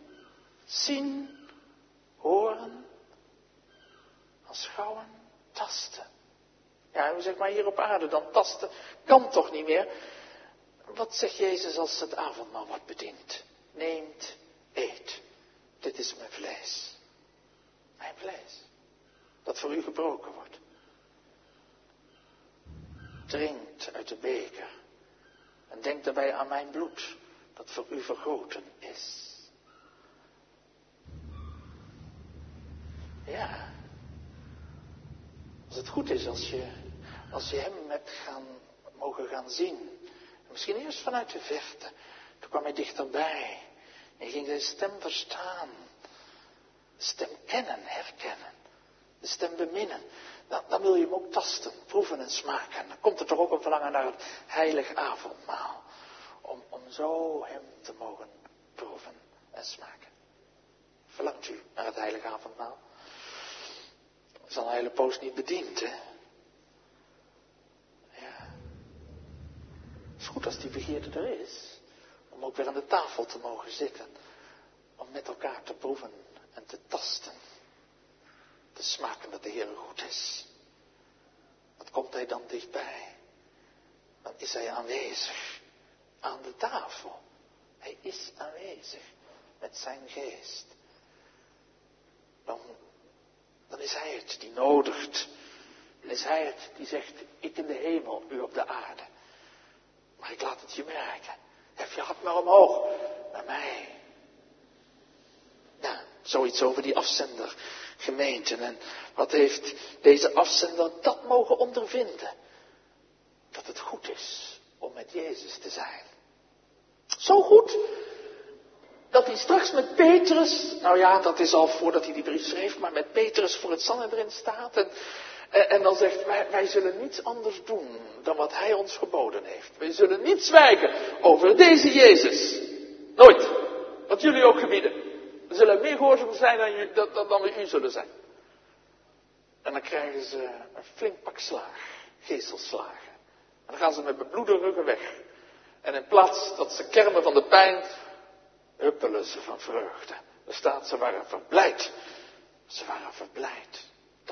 Zien, horen, aanschouwen, tasten. Ja, u zegt maar hier op aarde, dan tasten kan toch niet meer. Wat zegt Jezus als het avondmaal wordt bediend? Neemt, eet. Dit is mijn vlees. Mijn vlees. Dat voor u gebroken wordt. Drinkt uit de beker. En denk daarbij aan mijn bloed. Dat voor u vergoten is. Ja. Als het goed is als je hem hebt mogen gaan zien. Misschien eerst vanuit de verte. Toen kwam hij dichterbij. En je ging zijn stem verstaan. De stem kennen, herkennen. De stem beminnen. Dan wil je hem ook tasten, proeven en smaken. Dan komt er toch ook een verlangen naar het heilig avondmaal. Om zo hem te mogen proeven en smaken. Verlangt u naar het heilig avondmaal? Is al een hele poos niet bediend, hè? Ja. Het is goed als die begeerte er is. Om ook weer aan de tafel te mogen zitten. Om met elkaar te proeven en te tasten. Te smaken dat de Heer goed is. Wat komt hij dan dichtbij? Dan is hij aanwezig. Aan de tafel. Hij is aanwezig. Met zijn geest. Dan is hij het die nodigt. Dan is hij het die zegt, ik in de hemel, u op de aarde. Maar ik laat het je merken. Hef je hart maar omhoog. Naar mij. Ja, zoiets over die afzender. Gemeenten. En wat heeft deze afzender dat mogen ondervinden? Dat het goed is om met Jezus te zijn. Zo goed dat hij straks met Petrus, nou ja, dat is al voordat hij die brief schreef, maar met Petrus voor het Sanhedrin staat en dan zegt, wij zullen niets anders doen dan wat hij ons geboden heeft. Wij zullen niet zwijgen over deze Jezus. Nooit. Wat jullie ook gebieden. We zullen meer gehoorzaam zijn dan we u zullen zijn. En dan krijgen ze een flink pak geeselslagen. En dan gaan ze met bebloede ruggen weg. En in plaats dat ze kermen van de pijn, huppelen ze van vreugde. Er staat, ze waren verblijd. Ze waren verblijd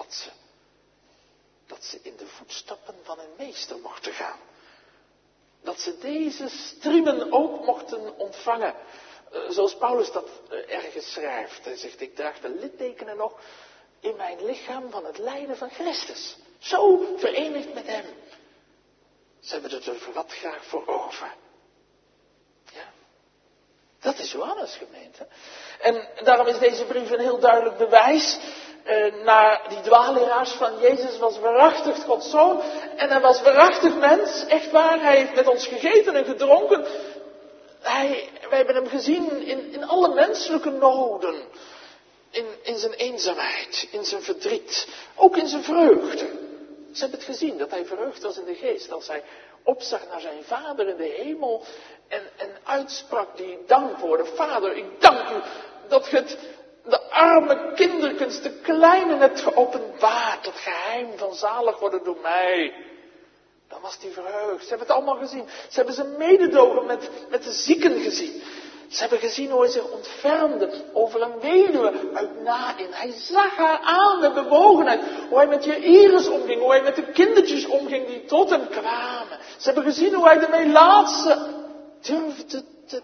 dat ze in de voetstappen van hun meester mochten gaan. Dat ze deze striemen ook mochten ontvangen. Zoals Paulus dat ergens schrijft. Hij zegt, ik draag de littekenen nog in mijn lichaam van het lijden van Christus. Zo verenigd met hem. Ze hebben het er wat graag voor over. Ja. Dat is Johannes, gemeente. En daarom is deze brief een heel duidelijk bewijs naar die dwaalleraars van Jezus was waarachtig Gods zoon. En hij was waarachtig mens, echt waar. Hij heeft met ons gegeten en gedronken. Wij hebben hem gezien in alle menselijke noden. In zijn eenzaamheid, in zijn verdriet, ook in zijn vreugde. Ze hebben het gezien, dat hij verheugd was in de geest. Als hij opzag naar zijn vader in de hemel en uitsprak die dankwoorden. Vader, ik dank u dat je de arme kinderkens, de kleinen hebt geopenbaard. Dat geheim van zalig worden door mij. Dan was hij verheugd. Ze hebben het allemaal gezien. Ze hebben zijn mededogen met de zieken gezien. Ze hebben gezien hoe hij zich ontfermde over een weduwe uit Naïn. Hij zag haar aan met bewogenheid. Hoe hij met Jairus omging. Hoe hij met de kindertjes omging die tot hem kwamen. Ze hebben gezien hoe hij de melaatse durfde te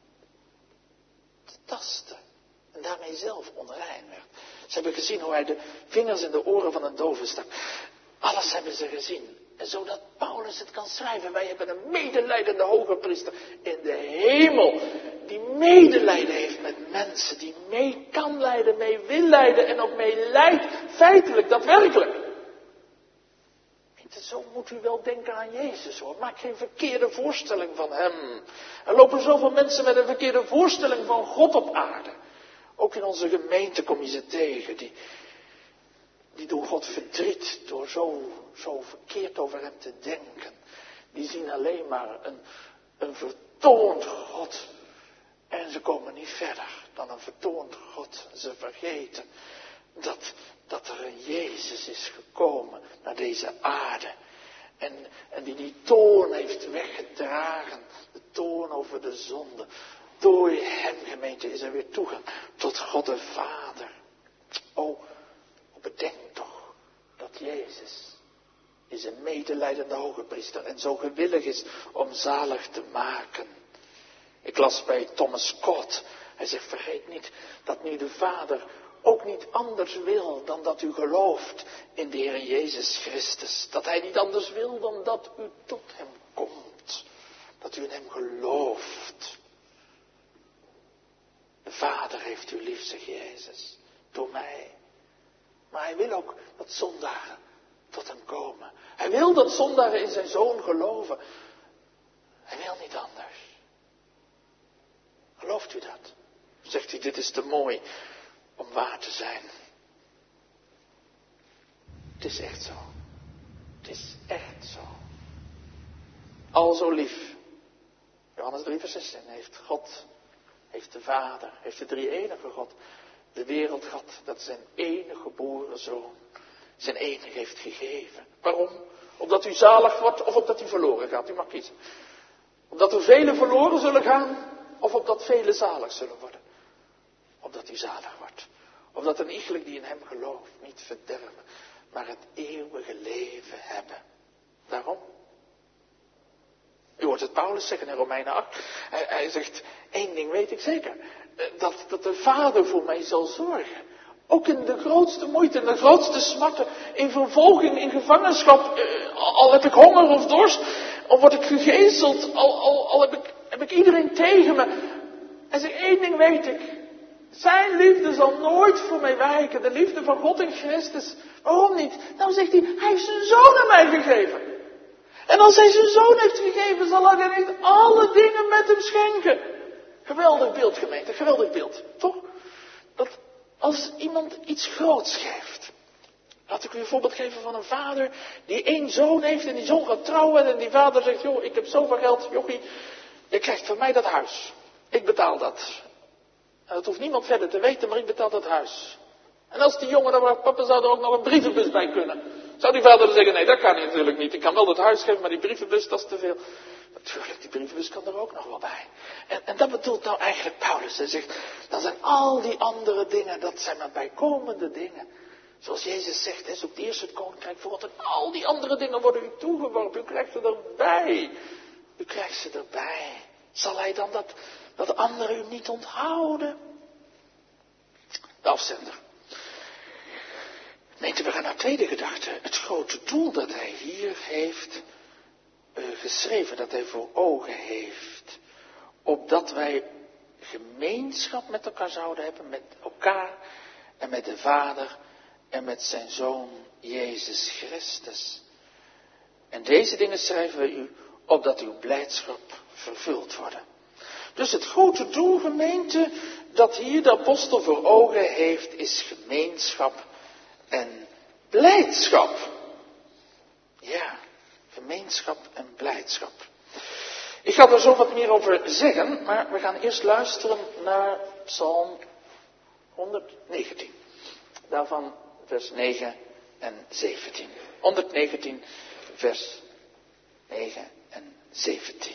tasten. En daarmee zelf onrein werd. Ze hebben gezien hoe hij de vingers in de oren van een dove stak. Alles hebben ze gezien. En zodat Paulus het kan schrijven. Wij hebben een medelijdende hogepriester in de hemel. Die medelijden heeft met mensen. Die mee kan lijden, mee wil lijden. En ook mee lijdt. Feitelijk, daadwerkelijk. Zo moet u wel denken aan Jezus, hoor. Maak geen verkeerde voorstelling van hem. Er lopen zoveel mensen met een verkeerde voorstelling van God op aarde. Ook in onze gemeente kom je ze tegen. Die doen God verdriet door zo verkeerd over hem te denken. Die zien alleen maar een vertoond God. En ze komen niet verder dan een vertoond God. Ze vergeten dat er een Jezus is gekomen naar deze aarde. En die toorn heeft weggedragen. De toorn over de zonde. Door hem, gemeente, is er weer toegang tot God de Vader. Oh, bedenk toch dat Jezus is een medelijdende hogepriester en zo gewillig is om zalig te maken. Ik las bij Thomas Scott, hij zegt, vergeet niet dat nu de Vader ook niet anders wil dan dat u gelooft in de Heer Jezus Christus. Dat hij niet anders wil dan dat u tot hem komt. Dat u in hem gelooft. De Vader heeft u lief, zegt Jezus, door mij. Maar hij wil ook dat zondaren tot hem komen. Hij wil dat zondaren in zijn Zoon geloven. Hij wil niet anders. Gelooft u dat? Zegt hij, dit is te mooi om waar te zijn. Het is echt zo. Het is echt zo. Al zo lief. Johannes 3 vers 16 heeft God, heeft de Vader, heeft de drie-enige God de wereld gehad, dat zijn enige geboren zoon zijn enige heeft gegeven. Waarom? Opdat u zalig wordt of opdat u verloren gaat. U mag kiezen. Opdat er velen verloren zullen gaan of opdat velen zalig zullen worden. Opdat u zalig wordt. Opdat een iegelijk die in hem gelooft niet verderven, maar het eeuwige leven hebben. Waarom? U hoort het Paulus zeggen in Romeinen 8. Hij zegt, één ding weet ik zeker. Dat de Vader voor mij zal zorgen. Ook in de grootste moeite, in de grootste smarten, in vervolging, in gevangenschap. Al heb ik honger of dorst, of word ik gegezeld, al heb ik iedereen tegen me. Hij zegt, één ding weet ik. Zijn liefde zal nooit voor mij wijken. De liefde van God in Christus. Waarom niet? Nou zegt hij, hij heeft zijn zoon aan mij gegeven. En als hij zijn zoon heeft gegeven, zal hij niet alle dingen met hem schenken. Geweldig beeld, gemeente, geweldig beeld. Toch? Dat als iemand iets groots geeft. Laat ik u een voorbeeld geven van een vader die 1 zoon heeft en die zoon gaat trouwen. En die vader zegt, joh, ik heb zoveel geld, jochie, je krijgt van mij dat huis. Ik betaal dat. En dat hoeft niemand verder te weten, maar ik betaal dat huis. En als die jongen dan vraagt, papa, zou er ook nog een brievenbus bij kunnen? Zou die vader dan zeggen, nee, dat kan natuurlijk niet. Ik kan wel dat huis geven, maar die brievenbus, dat is te veel. Natuurlijk, die brievenbus kan er ook nog wel bij. En dat bedoelt nou eigenlijk Paulus. Hij zegt, dan zijn al die andere dingen, dat zijn maar bijkomende dingen. Zoals Jezus zegt, zoek eerst het koninkrijk voor God en al die andere dingen worden u toegeworpen. U krijgt ze erbij. U krijgt ze erbij. Zal hij dan dat andere u niet onthouden? De afzender. Gemeente, we gaan naar tweede gedachte. Het grote doel dat hij hier heeft geschreven, dat hij voor ogen heeft. Opdat wij gemeenschap met elkaar zouden hebben, met elkaar en met de Vader en met zijn Zoon Jezus Christus. En deze dingen schrijven we u, opdat uw blijdschap vervuld worden. Dus het grote doel, gemeente, dat hier de apostel voor ogen heeft, is gemeenschap en blijdschap. Ja, gemeenschap en blijdschap. Ik ga er zo wat meer over zeggen, maar we gaan eerst luisteren naar Psalm 119. Daarvan vers 9 en 17. 119, vers 9 en 17.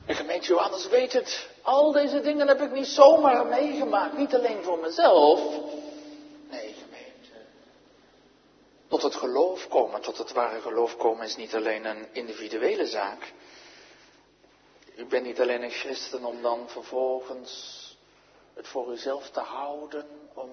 En gemeente Johannes weet het. Al deze dingen heb ik niet zomaar meegemaakt. Niet alleen voor mezelf. Nee, gemeente. Tot het geloof komen, tot het ware geloof komen is niet alleen een individuele zaak. U bent niet alleen een christen om dan vervolgens het voor uzelf te houden. Om,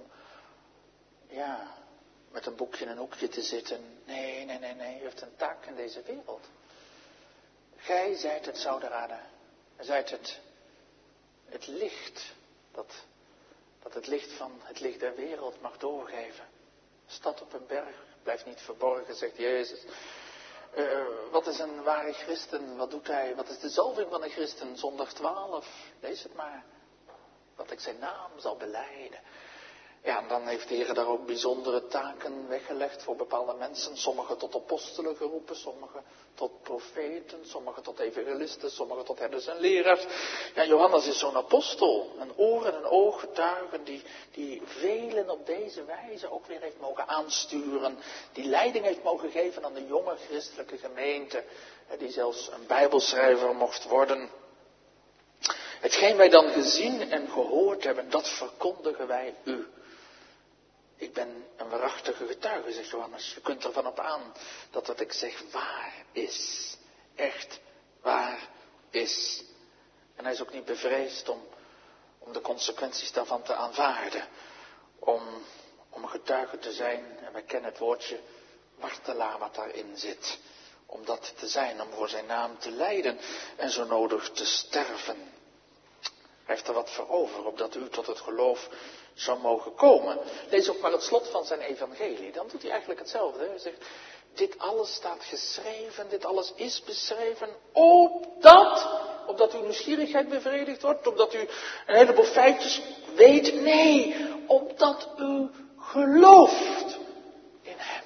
met een boekje in een hoekje te zitten. Nee. U heeft een taak in deze wereld. Gij zijt het zout der aarde. Zijt het licht. Dat het licht van het licht der wereld mag doorgeven. Stad op een berg blijft niet verborgen, zegt Jezus. Wat is een ware christen? Wat doet hij? Wat is de zalving van een christen? Zondag 12. Lees het maar. Dat ik zijn naam zal belijden. Ja, en dan heeft de Heer daar ook bijzondere taken weggelegd voor bepaalde mensen. Sommigen tot apostelen geroepen, sommigen tot profeten, sommigen tot evangelisten, sommigen tot herders en leraars. Ja, Johannes is zo'n apostel. Een oor en een oog getuigen die velen op deze wijze ook weer heeft mogen aansturen. Die leiding heeft mogen geven aan de jonge christelijke gemeente. Die zelfs een bijbelschrijver mocht worden. Hetgeen wij dan gezien en gehoord hebben, dat verkondigen wij u. Ik ben een waarachtige getuige, zegt Johannes. Je kunt ervan op aan dat wat ik zeg waar is. Echt waar is. En hij is ook niet bevreesd om de consequenties daarvan te aanvaarden. Om getuige te zijn, en wij kennen het woordje martelaar wat daarin zit. Om dat te zijn, om voor zijn naam te lijden en zo nodig te sterven. Hij heeft er wat voor over, opdat u tot het geloof zou mogen komen. Lees ook maar het slot van zijn evangelie. Dan doet hij eigenlijk hetzelfde. Hij zegt, dit alles staat geschreven, dit alles is beschreven, opdat uw nieuwsgierigheid bevredigd wordt, opdat u een heleboel feitjes weet. Nee, opdat u gelooft in hem.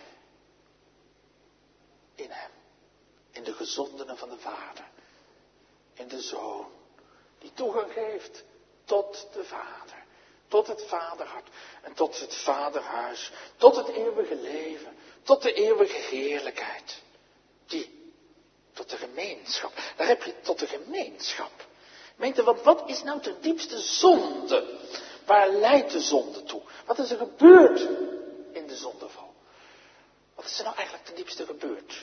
In hem. In de gezondene van de Vader. In de Zoon. Die toegang geeft tot de Vader. Tot het Vaderhart. En tot het Vaderhuis. Tot het eeuwige leven. Tot de eeuwige heerlijkheid. Tot de gemeenschap. Daar heb je het, tot de gemeenschap. Meent u, want wat is nou de diepste zonde? Waar leidt de zonde toe? Wat is er gebeurd in de zondeval? Wat is er nou eigenlijk de diepste gebeurd?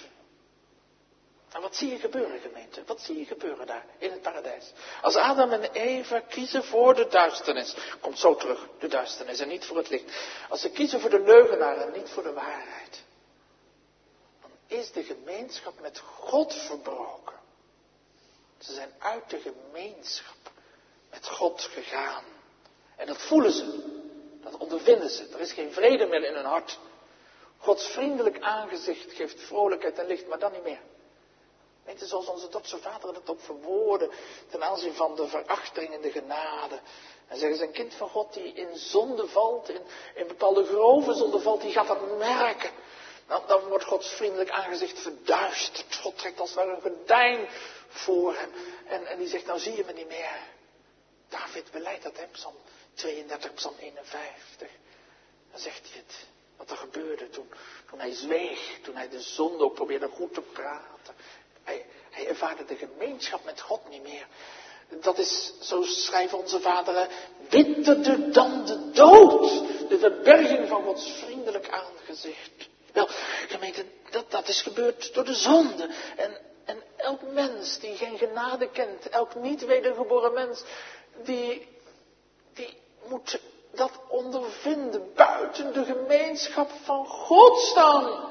En wat zie je gebeuren, gemeente? Wat zie je gebeuren daar in het paradijs? Als Adam en Eva kiezen voor de duisternis. Komt zo terug, de duisternis en niet voor het licht. Als ze kiezen voor de leugenaar en niet voor de waarheid. Dan is de gemeenschap met God verbroken. Ze zijn uit de gemeenschap met God gegaan. En dat voelen ze. Dat ondervinden ze. Er is geen vrede meer in hun hart. Gods vriendelijk aangezicht geeft vrolijkheid en licht, maar dan niet meer. Weet je, zoals onze Dordtse vader het ook verwoorden ten aanzien van de verachting en de genade. En zeggen ze, een kind van God die in zonde valt, in bepaalde grove zonde valt, die gaat dat merken. Dan wordt Gods vriendelijk aangezicht verduisterd. God trekt als het ware een gordijn voor hem. En die zegt, nou zie je me niet meer. David beleidt dat, hè, Psalm 32, Psalm 51. Dan zegt hij het, wat er gebeurde toen hij zweeg, toen hij de zonde ook probeerde goed te praten. Hij ervaarde de gemeenschap met God niet meer. Dat is, zo schrijven onze vaderen, bitterder dan de dood. De verberging van Gods vriendelijk aangezicht. Wel, gemeente, dat is gebeurd door de zonde. En elk mens die geen genade kent, elk niet wedergeboren mens, die moet dat ondervinden, buiten de gemeenschap van God staan.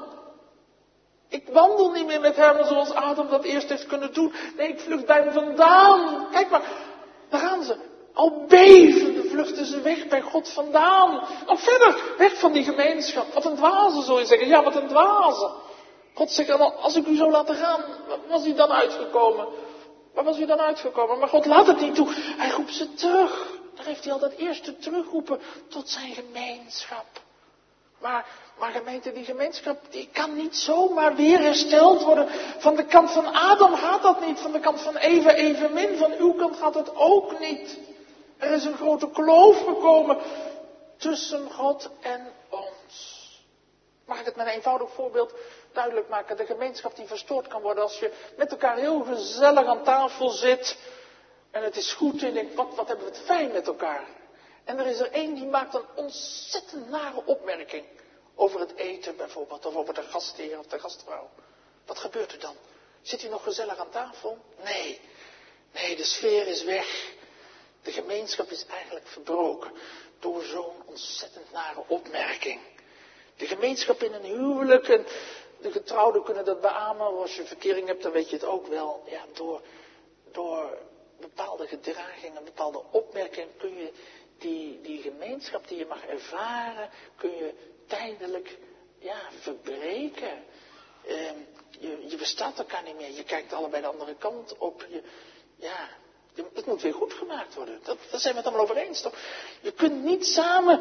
Ik wandel niet meer met hem zoals Adam dat eerst heeft kunnen doen. Nee, ik vlucht bij hem vandaan. Kijk maar, daar gaan ze. Al bevende vluchten ze weg bij God vandaan. Nog verder, weg van die gemeenschap. Wat een dwaze, zou je zeggen. Ja, wat een dwaze. God zegt, als ik u zou laten gaan, waar was u dan uitgekomen? Waar was u dan uitgekomen? Maar God laat het niet toe. Hij roept ze terug. Daar heeft hij al dat eerste terugroepen tot zijn gemeenschap. Maar gemeente, die gemeenschap, die kan niet zomaar weer hersteld worden. Van de kant van Adam gaat dat niet. Van de kant van Eva evenmin. Van uw kant gaat het ook niet. Er is een grote kloof gekomen tussen God en ons. Mag ik het met een eenvoudig voorbeeld duidelijk maken? De gemeenschap die verstoord kan worden als je met elkaar heel gezellig aan tafel zit. En het is goed en je denkt, wat hebben we het fijn met elkaar. En er is er één die maakt een ontzettend nare opmerking. Over het eten bijvoorbeeld, of over de gastheer of de gastvrouw. Wat gebeurt er dan? Zit u nog gezellig aan tafel? Nee, de sfeer is weg. De gemeenschap is eigenlijk verbroken door zo'n ontzettend nare opmerking. De gemeenschap in een huwelijk, en de getrouwden kunnen dat beamen, als je verkering hebt dan weet je het ook wel. Ja, door bepaalde gedragingen, bepaalde opmerkingen kun je die gemeenschap die je mag ervaren, kun je tijdelijk verbreken. Je verstaat elkaar niet meer, je kijkt allebei de andere kant op. Het moet weer goed gemaakt worden. Daar zijn we het allemaal over eens, toch? Je kunt niet samen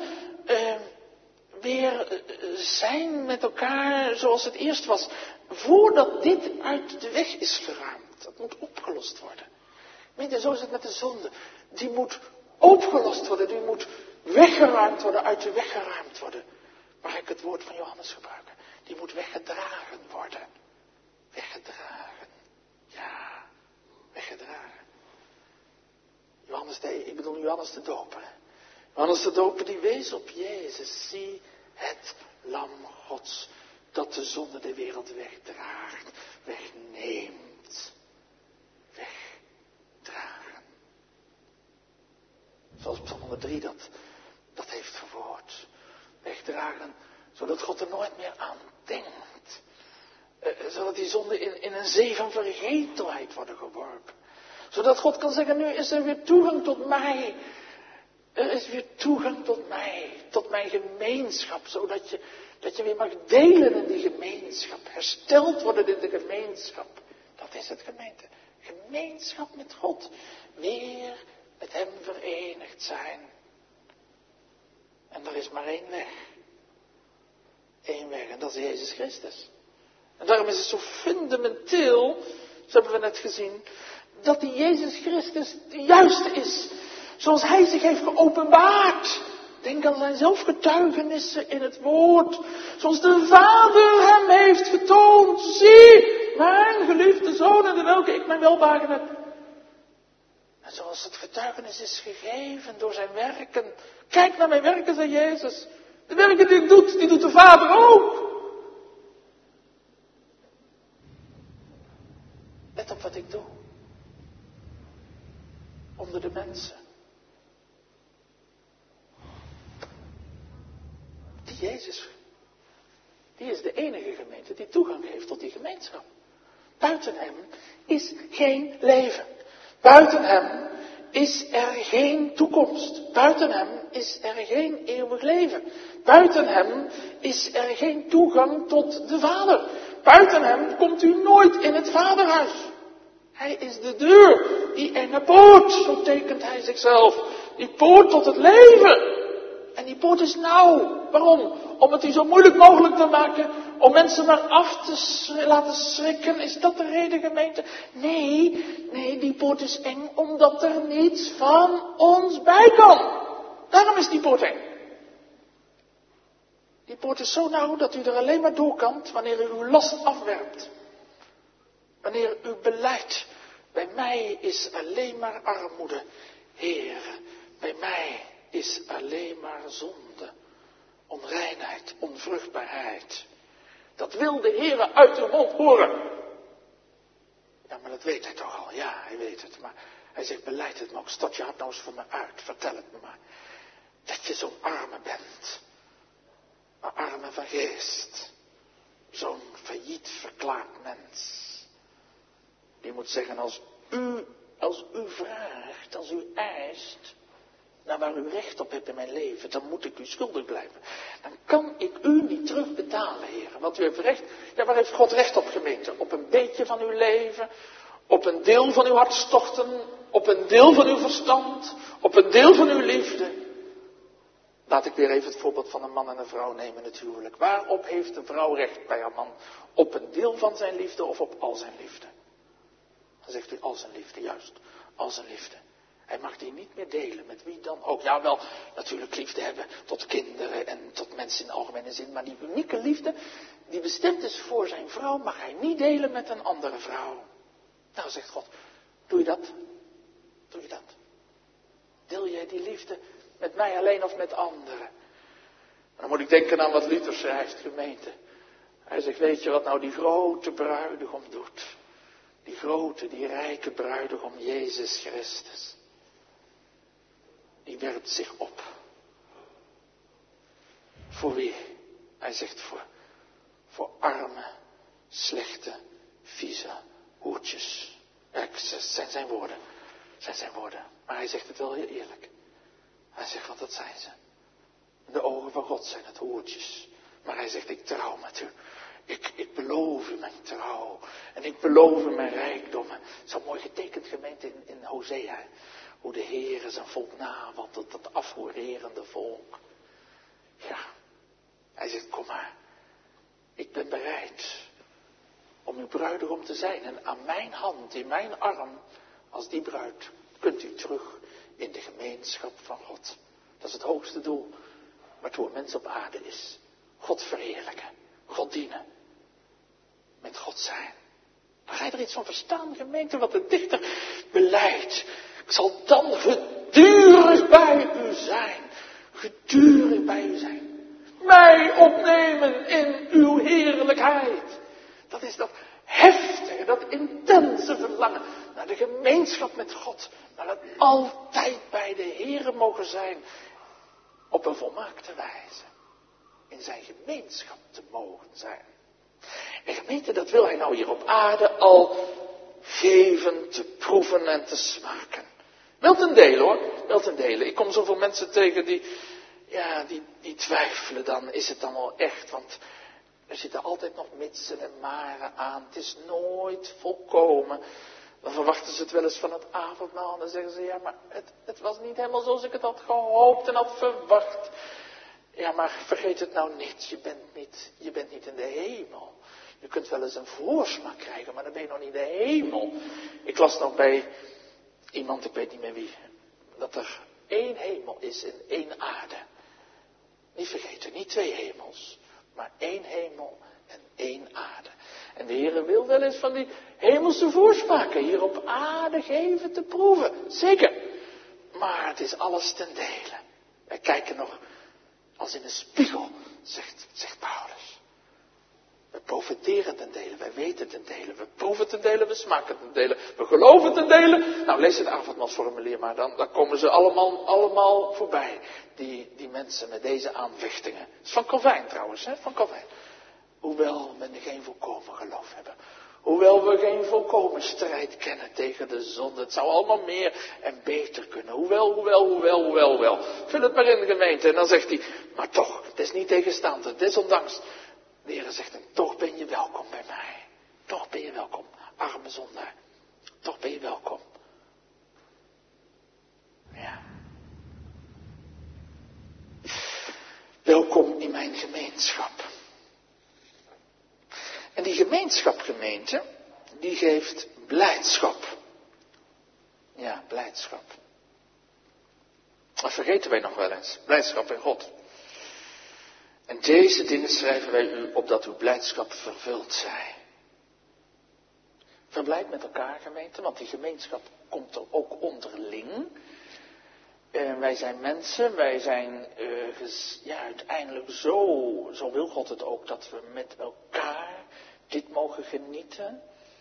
weer zijn met elkaar zoals het eerst was. Voordat dit uit de weg is geruimd. Dat moet opgelost worden. Weet je, zo is het met de zonde. Die moet opgelost worden. Die moet weggeruimd worden, uit de weg geruimd worden. Mag ik het woord van Johannes gebruiken? Die moet weggedragen worden. Weggedragen. Ja, weggedragen. Johannes de Doper. Johannes de Doper die wees op Jezus. Zie het lam Gods dat de zonde de wereld wegdraagt, wegneemt. Wegdragen. Zoals Psalm 103 dat heeft verwoord. Wegdragen, zodat God er nooit meer aan denkt. Zodat die zonden in een zee van vergetelheid worden geworpen. Zodat God kan zeggen, nu is er weer toegang tot mij. Er is weer toegang tot mij, tot mijn gemeenschap. Zodat je weer mag delen in die gemeenschap. Hersteld worden in de gemeenschap. Dat is het, gemeente. Gemeenschap met God. Weer met hem verenigd zijn. En er is maar één weg. Eén weg, en dat is Jezus Christus. En daarom is het zo fundamenteel, zo hebben we net gezien, dat die Jezus Christus de juiste is. Zoals hij zich heeft geopenbaard. Denk aan zijn zelfgetuigenissen in het woord. Zoals de Vader hem heeft getoond. Zie, mijn geliefde zoon in de welke ik mijn welbehagen heb. En zoals het getuigenis is gegeven door zijn werken. Kijk naar mijn werken, zei Jezus. De werken die ik doe, die doet de Vader ook. Let op wat ik doe. Onder de mensen. Die Jezus, die is de enige gemeente die toegang heeft tot die gemeenschap. Buiten hem is geen leven. Buiten hem is er geen toekomst. Buiten hem is er geen eeuwig leven. Buiten hem is er geen toegang tot de Vader. Buiten hem komt u nooit in het Vaderhuis. Hij is de deur, die enge poort, zo tekent hij zichzelf. Die poort tot het leven. En die poort is nauw. Waarom? Om het u zo moeilijk mogelijk te maken. Om mensen maar af te laten schrikken. Is dat de reden, gemeente? Nee, die poort is eng omdat er niets van ons bij kan. Daarom is die poort eng. Die poort is zo nauw dat u er alleen maar door kan wanneer u uw last afwerpt. Wanneer u belijdt, bij mij is alleen maar armoede. Heer, bij mij is alleen maar zonde, onreinheid, onvruchtbaarheid. Dat wil de Heer uit uw mond horen. Ja, maar dat weet hij toch al. Ja, hij weet het. Maar hij zegt, belijd het maar ook. Stot je hart nou eens voor me uit. Vertel het me maar. Dat je zo'n arme bent. Maar arme van geest. Zo'n failliet verklaard mens. Die moet zeggen, als u vraagt, als u eist, naar waar u recht op hebt in mijn leven, dan moet ik u schuldig blijven. Dan kan ik u niet terugbetalen, Heer. Want u heeft recht, ja, waar heeft God recht op, gemeente? Op een beetje van uw leven, op een deel van uw hartstochten, op een deel van uw verstand, op een deel van uw liefde. Laat ik weer even het voorbeeld van een man en een vrouw nemen natuurlijk. Waarop heeft de vrouw recht bij haar man? Op een deel van zijn liefde of op al zijn liefde? Dan zegt u al zijn liefde, juist, al zijn liefde. Hij mag die niet meer delen met wie dan ook. Ja, wel natuurlijk liefde hebben tot kinderen en tot mensen in de algemene zin. Maar die unieke liefde, die bestemd is voor zijn vrouw, mag hij niet delen met een andere vrouw. Nou, zegt God, doe je dat? Doe je die liefde met mij alleen of met anderen? Dan moet ik denken aan wat Luther schrijft, gemeente. Hij zegt, weet je wat nou die grote bruidegom doet? Die grote, die rijke bruidegom, Jezus Christus. Die werpt zich op. Voor wie? Hij zegt voor arme, slechte, vieze hoertjes. Ja, zijn zijn woorden. Zijn zijn woorden. Maar hij zegt het wel heel eerlijk. Hij zegt, want dat zijn ze. In de ogen van God zijn het hoertjes. Maar hij zegt, ik trouw met u. Ik beloof u mijn trouw. En ik beloof u mijn rijkdommen. Zo mooi getekend gemeente in Hosea. Hoe de Heere zijn volk nawandelt. Dat afhoererende volk. Ja. Hij zegt, kom maar. Ik ben bereid om uw bruidegom te zijn. En aan mijn hand, in mijn arm, als die bruid, kunt u terug in de gemeenschap van God. Dat is het hoogste doel waartoe een mens op aarde is. God verheerlijken. God dienen. Met God zijn. Dan ga je er iets van verstaan, gemeente, wat de dichter beleidt. Ik zal dan gedurig bij u zijn. Gedurig bij u zijn. Mij opnemen in uw heerlijkheid. Dat is dat heftige, dat intense verlangen naar de gemeenschap met God. Naar het altijd bij de Heere mogen zijn. Op een volmaakte wijze. In zijn gemeenschap te mogen zijn. En gemeente, dat wil hij nou hier op aarde al geven, te proeven en te smaken. Wel ten dele hoor, wel ten dele. Ik kom zoveel mensen tegen die twijfelen dan, is het dan wel echt? Want er zitten altijd nog mitsen en maren aan. Het is nooit volkomen. Dan verwachten ze het wel eens van het avondmaal. En dan zeggen ze, ja, maar het was niet helemaal zoals ik het had gehoopt en had verwacht. Ja, maar vergeet het nou niet. Je bent niet in de hemel. Je kunt wel eens een voorsmaak krijgen, maar dan ben je nog niet in de hemel. Ik las nog bij iemand, ik weet niet meer wie, dat er 1 hemel is en 1 aarde. Niet vergeten, niet 2 hemels, maar 1 hemel en 1 aarde. En de Heere wil wel eens van die hemelse voorsmaken hier op aarde geven te proeven. Zeker. Maar het is alles ten dele. Wij kijken nog als in een spiegel, zegt Paulus. We profiteren ten dele, wij weten ten dele, we proeven ten dele, we smaken ten dele, we geloven ten dele. Nou, lees het avondmaalsformulier maar, dan komen ze allemaal voorbij. Die mensen met deze aanvechtingen. Het is van Calvijn trouwens, van Calvijn. Hoewel we geen volkomen geloof hebben. Hoewel we geen volkomen strijd kennen tegen de zonde. Het zou allemaal meer en beter kunnen. Hoewel. Vul het maar in de gemeente. En dan zegt hij, maar toch, het is niet tegenstaande. Desondanks. De Heer zegt, en toch ben je welkom bij mij. Toch ben je welkom, arme zondaar. Toch ben je welkom. Ja. Welkom in mijn gemeenschap. En die gemeenschap, gemeente, die geeft blijdschap. Ja, blijdschap. Dat vergeten wij nog wel eens. Blijdschap in God. En deze dingen schrijven wij u opdat uw blijdschap vervuld zij. Verblijd met elkaar, gemeente, want die gemeenschap komt er ook onderling. Wij zijn mensen, wij zijn uiteindelijk zo wil God het ook, dat we met elkaar dit mogen genieten.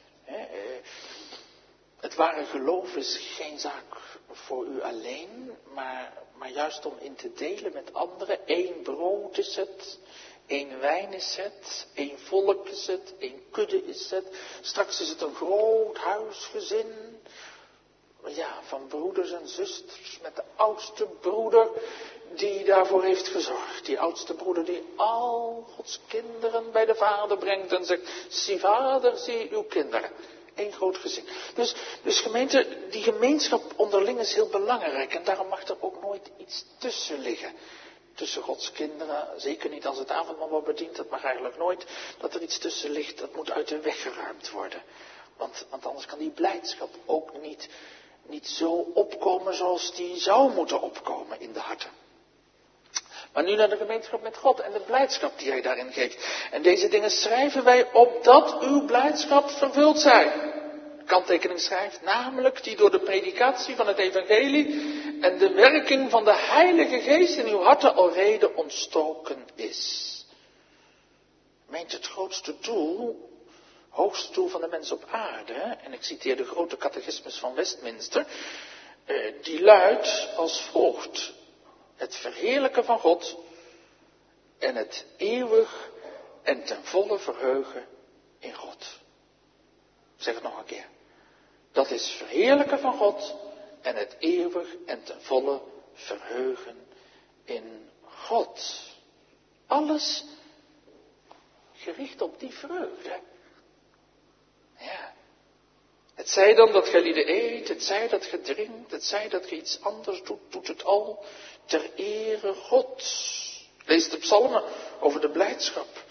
Het ware geloof is geen zaak voor u alleen, maar juist om in te delen met anderen. 1 brood is het, 1 wijn is het, 1 volk is het, 1 kudde is het. Straks is het een groot huisgezin. Ja, van broeders en zusters met de oudste broeder die daarvoor heeft gezorgd. Die oudste broeder die al Gods kinderen bij de vader brengt en zegt, zie vader, zie uw kinderen. 1 groot gezin. Dus gemeente, die gemeenschap onderling is heel belangrijk. En daarom mag er ook nooit iets tussen liggen. Tussen Gods kinderen, zeker niet als het avondmaal wordt bediend. Dat mag eigenlijk nooit dat er iets tussen ligt. Dat moet uit de weg geruimd worden. Want anders kan die blijdschap ook niet zo opkomen zoals die zou moeten opkomen in de harten. Maar nu naar de gemeenschap met God en de blijdschap die hij daarin geeft. En deze dingen schrijven wij opdat uw blijdschap vervuld zij. Kanttekening schrijft, namelijk die door de predikatie van het evangelie en de werking van de Heilige Geest in uw harten alrede ontstoken is. Meent het grootste doel, hoogste doel van de mens op aarde, en ik citeer de grote catechismus van Westminster, die luidt als volgt: het verheerlijken van God en het eeuwig en ten volle verheugen in God. Ik zeg het nog een keer. Dat is verheerlijken van God en het eeuwig en ten volle verheugen in God. Alles gericht op die vreugde. Ja. Het zij dan dat gij lieden eet, het zij dat ge drinkt, het zij dat ge iets anders doet, doet het al ter ere Gods. Lees de psalmen over de blijdschap.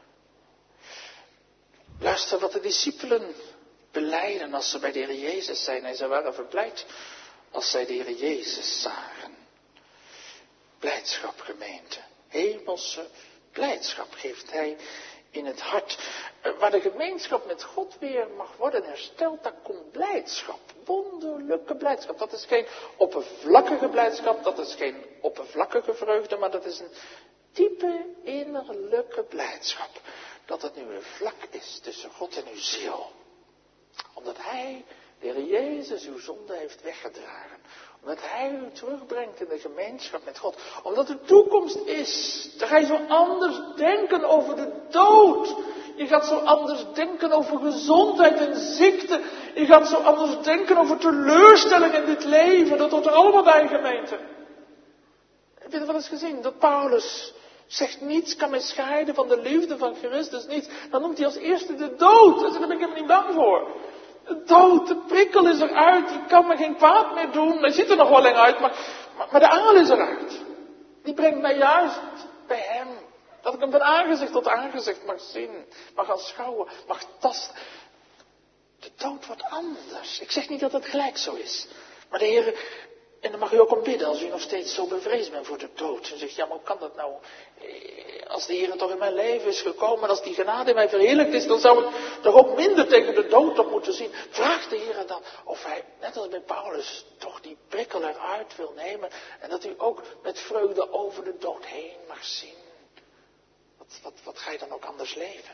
Luister wat de discipelen belijden als ze bij de Heer Jezus zijn. En zij waren verblijd als zij de Heer Jezus zagen. Blijdschap, gemeente. Hemelse blijdschap geeft hij in het hart. Waar de gemeenschap met God weer mag worden hersteld, daar komt blijdschap. Wonderlijke blijdschap. Dat is geen oppervlakkige blijdschap, dat is geen oppervlakkige vreugde, maar dat is een diepe innerlijke blijdschap. Dat het nu een vlak is tussen God en uw ziel. Omdat hij, de Heer Jezus, uw zonde heeft weggedragen. Omdat hij u terugbrengt in de gemeenschap met God. Omdat de toekomst is. Dan ga je zo anders denken over de dood. Je gaat zo anders denken over gezondheid en ziekte. Je gaat zo anders denken over teleurstelling in dit leven. Dat hoort er allemaal bij, gemeente. Heb je het wel eens gezien? Dat Paulus zegt, niets kan mij scheiden van de liefde van Christus, niets. Dan noemt hij als eerste de dood. Daar ben ik helemaal niet bang voor. De dood, de prikkel is eruit, die kan me geen kwaad meer doen. Hij ziet er nog wel lang uit, maar de angel is eruit. Die brengt mij juist bij hem. Dat ik hem van aangezicht tot aangezicht mag zien, mag aanschouwen, mag tasten. De dood wordt anders. Ik zeg niet dat het gelijk zo is. Maar de Heer, en dan mag u ook om bidden als u nog steeds zo bevreesd bent voor de dood. En zegt, ja, maar hoe kan dat nou? Als de Heer toch in mijn leven is gekomen en als die genade in mij verheerlijkt is, dan zou ik toch ook minder tegen de dood op moeten zien. Vraag de Heer dan of hij, net als bij Paulus, toch die prikkel eruit wil nemen. En dat u ook met vreugde over de dood heen mag zien. Wat ga je dan ook anders leven?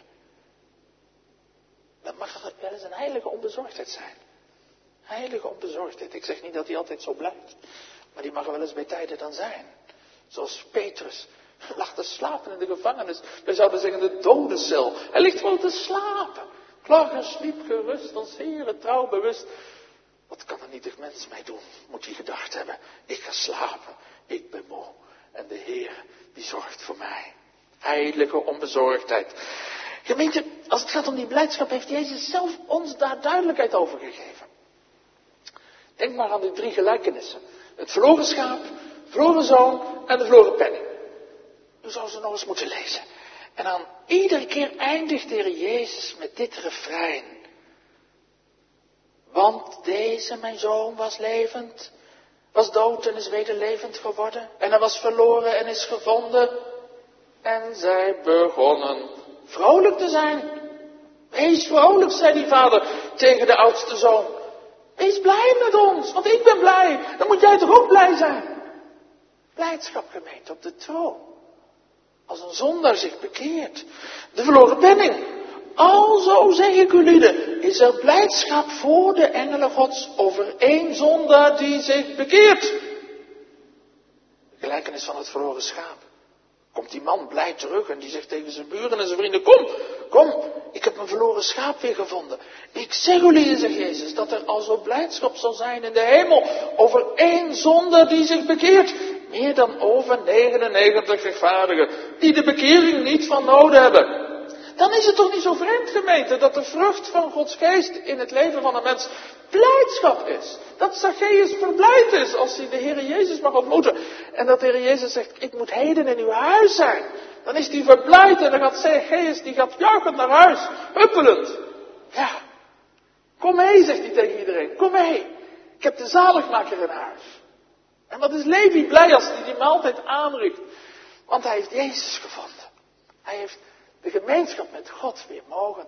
Dat mag wel eens een heilige onbezorgdheid zijn. Heilige onbezorgdheid. Ik zeg niet dat die altijd zo blijft. Maar die mag er wel eens bij tijden dan zijn. Zoals Petrus lag te slapen in de gevangenis. Wij zouden zeggen de dodencel. Hij ligt wel te slapen. Lag en sliep gerust, als Heere trouw bewust. Wat kan een nietig mens mij doen? Moet hij gedacht hebben. Ik ga slapen. Ik ben moe. En de Heer die zorgt voor mij. Heilige onbezorgdheid. Gemeente, als het gaat om die blijdschap, heeft Jezus zelf ons daar duidelijkheid over gegeven. Denk maar aan die 3 gelijkenissen. Het verloren schaap, verloren zoon en de verloren penning. U zou ze nog eens moeten lezen. En dan iedere keer eindigt de Heer Jezus met dit refrein. Want deze, mijn zoon, was levend, was dood en is weder levend geworden. En hij was verloren en is gevonden. En zij begonnen vrolijk te zijn. Wees vrolijk, zei die vader tegen de oudste zoon. Wees blij met ons, want ik ben blij. Dan moet jij toch ook blij zijn. Blijdschap, gemeente, op de troon. Als een zondaar zich bekeert. De verloren penning. Alzo zeg ik u lieden, is er blijdschap voor de engelen Gods over één zondaar die zich bekeert. De gelijkenis van het verloren schaap. Komt die man blij terug en die zegt tegen zijn buren en zijn vrienden, kom, ik heb mijn verloren schaap weer gevonden. Ik zeg u lieden, zegt Jezus, dat er al zo blijdschap zal zijn in de hemel over één zondaar die zich bekeert. Meer dan over 99 rechtvaardigen die de bekering niet van nodig hebben. Dan is het toch niet zo vreemd, gemeente, dat de vrucht van Gods geest in het leven van een mens blijdschap is. Dat Zacchaeus verblijd is als hij de Heer Jezus mag ontmoeten. En dat de Heer Jezus zegt, ik moet heden in uw huis zijn. Dan is hij verblijd en dan gaat Zacchaeus, die gaat juichend naar huis, huppelend. Ja, kom mee, zegt hij tegen iedereen, kom mee. Ik heb de zaligmaker in huis. En wat is Levi blij als hij die maaltijd aanricht. Want hij heeft Jezus gevonden. Hij heeft de gemeenschap met God weer mogen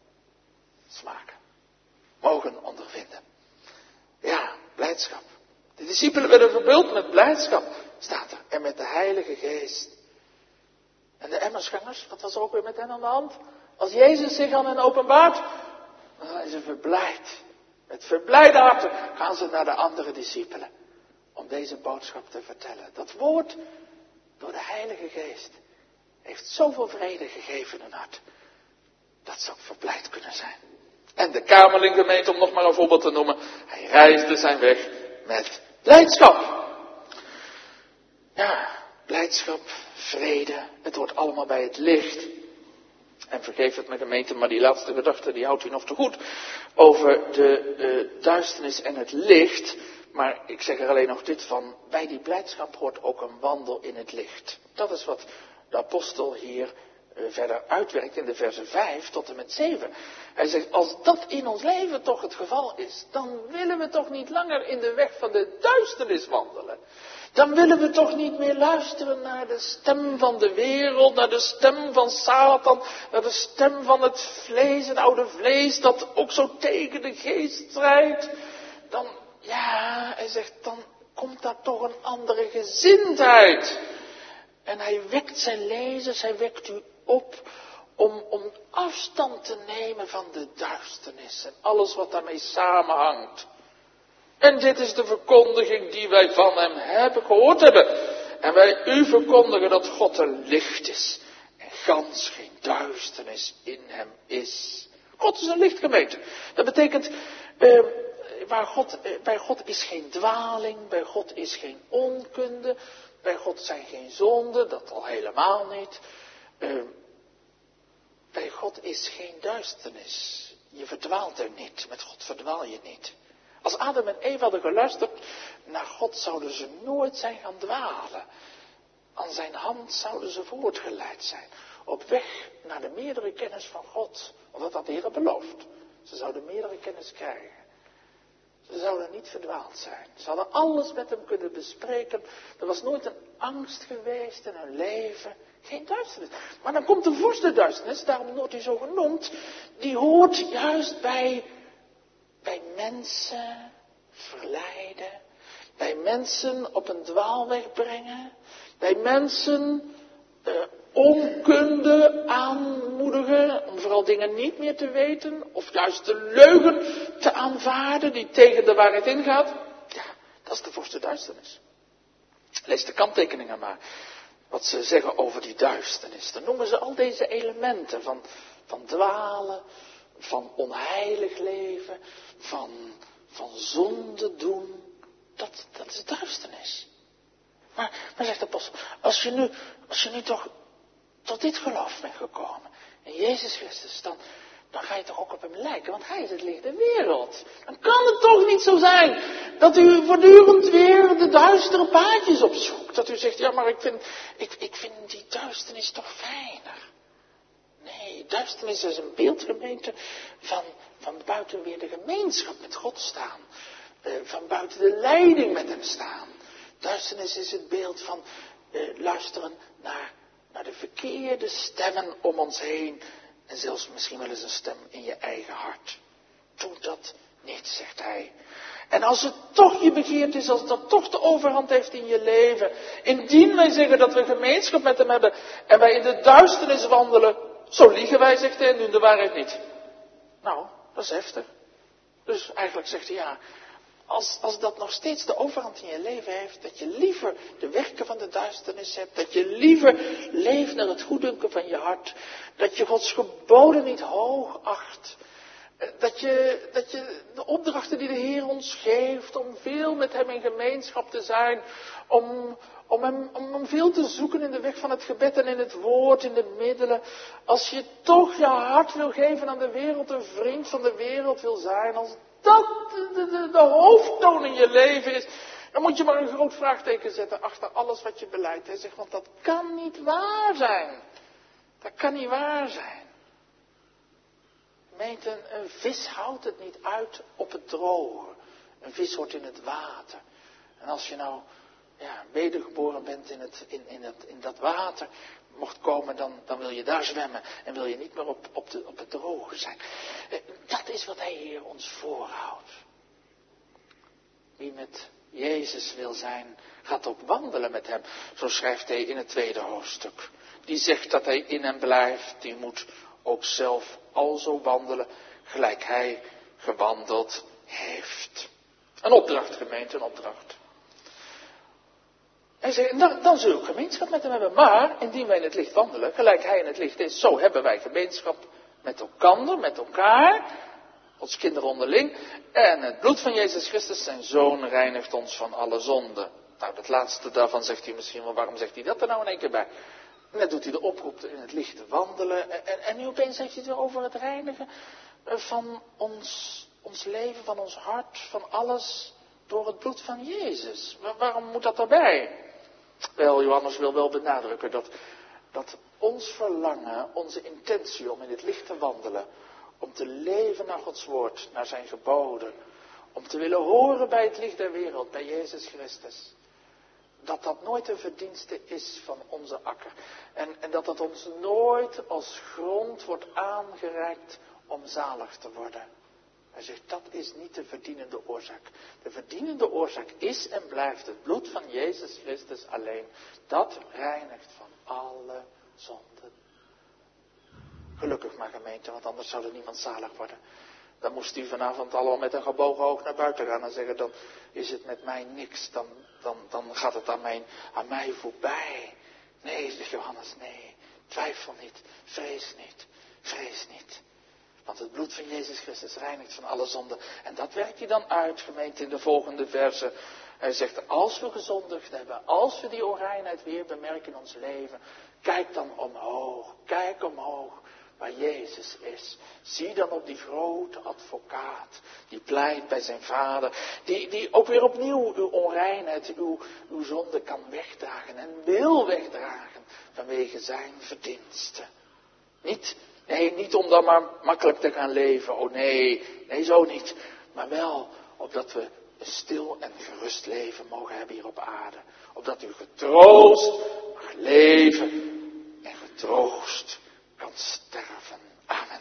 smaken. Mogen ondervinden. Ja, blijdschap. De discipelen werden vervuld met blijdschap, staat er, en met de Heilige Geest. En de Emmausgangers, wat was er ook weer met hen aan de hand? Als Jezus zich aan hen openbaart, dan zijn ze verblijd. Met verblijde harten gaan ze naar de andere discipelen. Om deze boodschap te vertellen. Dat woord, door de Heilige Geest, heeft zoveel vrede gegeven in hun hart. Dat ze ook verblijd kunnen zijn. En de Kamerlinggemeente, om nog maar een voorbeeld te noemen. Hij reisde zijn weg met blijdschap. Ja, blijdschap, vrede, het hoort allemaal bij het licht. En vergeef het me gemeente, maar die laatste gedachte die houdt u nog te goed. Over de duisternis en het licht. Maar ik zeg er alleen nog dit van, bij die blijdschap hoort ook een wandel in het licht. Dat is wat de apostel hier verder uitwerkt in de versen 5 tot en met 7. Hij zegt, als dat in ons leven toch het geval is, dan willen we toch niet langer in de weg van de duisternis wandelen. Dan willen we toch niet meer luisteren naar de stem van de wereld, naar de stem van Satan, naar de stem van het vlees, het oude vlees, dat ook zo tegen de geest strijdt. Dan, ja, hij zegt, dan komt daar toch een andere gezindheid. En hij wekt zijn lezers, hij wekt u op om afstand te nemen van de duisternis en alles wat daarmee samenhangt. En dit is de verkondiging die wij van hem gehoord hebben. En wij u verkondigen dat God een licht is en gans geen duisternis in hem is. God is een lichtgemeente. Dat betekent, bij God is geen dwaling, bij God is geen onkunde, bij God zijn geen zonden, dat al helemaal niet. Bij God is geen duisternis. Je verdwaalt er niet, met God verdwaal je niet. Als Adam en Eva hadden geluisterd naar God, zouden ze nooit zijn gaan dwalen. Aan zijn hand zouden ze voortgeleid zijn. Op weg naar de meerdere kennis van God. Want dat had de Heer beloofd. Ze zouden meerdere kennis krijgen. Ze zouden niet verdwaald zijn. Ze hadden alles met hem kunnen bespreken. Er was nooit een angst geweest in hun leven. Geen duisternis. Maar dan komt de vorste duisternis, daarom wordt hij zo genoemd. Die hoort juist bij mensen verleiden. Bij mensen op een dwaalweg brengen. Bij mensen onkunde aanmoedigen. Om vooral dingen niet meer te weten. Of juist de leugen te aanvaarden die tegen de waarheid ingaat. Ja, dat is de vorste duisternis. Lees de kanttekeningen maar. Wat ze zeggen over die duisternis. Dan noemen ze al deze elementen van dwalen. Van onheilig leven. Van zonde doen. Dat is duisternis. Maar zegt de apostel, als je nu toch tot dit geloof bent gekomen, in Jezus Christus, dan ga je toch ook op hem lijken, want hij is het licht der wereld. Dan kan het toch niet zo zijn dat u voortdurend weer de duistere paadjes opzoekt. Dat u zegt, ja, maar ik vind die duisternis toch fijner. Nee, duisternis is een beeldgemeente van buiten weer de gemeenschap met God staan. Van buiten de leiding met hem staan. Duisternis is het beeld van luisteren naar de verkeerde stemmen om ons heen. En zelfs misschien wel eens een stem in je eigen hart. Doe dat niet, zegt hij. En als het toch je begeerd is, als dat toch de overhand heeft in je leven. Indien wij zeggen dat we gemeenschap met hem hebben en wij in de duisternis wandelen. Zo liegen wij, zegt hij, en doen de waarheid niet. Nou, dat is heftig. Dus eigenlijk zegt hij, ja, als dat nog steeds de overhand in je leven heeft, dat je liever de werken van de duisternis hebt, dat je liever leeft naar het goeddunken van je hart, dat je Gods geboden niet hoog acht, dat je de opdrachten die de Heer ons geeft, om veel met hem in gemeenschap te zijn, om hem veel te zoeken in de weg van het gebed en in het woord, in de middelen. Als je toch je hart wil geven aan de wereld, een vriend van de wereld wil zijn, als dat de hoofdtoon in je leven is, dan moet je maar een groot vraagteken zetten achter alles wat je beleidt. Hij zegt, want dat kan niet waar zijn. Dat kan niet waar zijn. Gemeente, een vis houdt het niet uit op het droge. Een vis hoort in het water. En als je nou wedergeboren bent in dat water, mocht komen, dan wil je daar zwemmen. En wil je niet meer op het droge zijn. Dat is wat hij hier ons voorhoudt. Wie met Jezus wil zijn, gaat ook wandelen met hem. Zo schrijft hij in het 2e hoofdstuk. Die zegt dat hij in hem blijft, die moet ook zelf alzo wandelen, gelijk hij gewandeld heeft. Een opdracht, gemeente, een opdracht. Hij zegt, dan zul je ook gemeenschap met hem hebben. Maar, indien wij in het licht wandelen, gelijk hij in het licht is, zo hebben wij gemeenschap met elkander, met elkaar, ons kinderen onderling. En het bloed van Jezus Christus, zijn Zoon, reinigt ons van alle zonde. Nou, dat laatste daarvan zegt hij misschien wel, waarom zegt hij dat er nou in één keer bij? Net doet hij de oproep in het licht te wandelen. En nu opeens heeft hij het weer over het reinigen van ons leven, van ons hart, van alles door het bloed van Jezus. Waarom moet dat erbij? Wel, Johannes wil wel benadrukken dat ons verlangen, onze intentie om in het licht te wandelen, om te leven naar Gods woord, naar zijn geboden, om te willen horen bij het licht der wereld, bij Jezus Christus, dat nooit een verdienste is van onze akker. En dat het ons nooit als grond wordt aangereikt om zalig te worden. Hij zegt, dat is niet de verdienende oorzaak. De verdienende oorzaak is en blijft het bloed van Jezus Christus alleen. Dat reinigt van alle zonden. Gelukkig maar, gemeente, want anders zou er niemand zalig worden. Dan moest hij vanavond allemaal met een gebogen hoofd naar buiten gaan en zeggen, dan is het met mij niks. Dan gaat het aan mij voorbij. Nee, zegt Johannes, nee. Twijfel niet. Vrees niet. Vrees niet. Want het bloed van Jezus Christus reinigt van alle zonden. En dat werkt hij dan uit, gemeente, in de volgende verse. Hij zegt, als we gezondigd hebben, als we die onreinheid weer bemerken in ons leven, kijk dan omhoog. Kijk omhoog. Waar Jezus is. Zie dan op die grote advocaat. Die pleit bij zijn vader. Die ook weer opnieuw uw onreinheid, uw zonde kan wegdragen. En wil wegdragen. Vanwege zijn verdiensten. Niet om dan maar makkelijk te gaan leven. Oh nee, zo niet. Maar wel opdat we een stil en gerust leven mogen hebben hier op aarde. Opdat u getroost mag leven. En getroost kan sterven. Amen.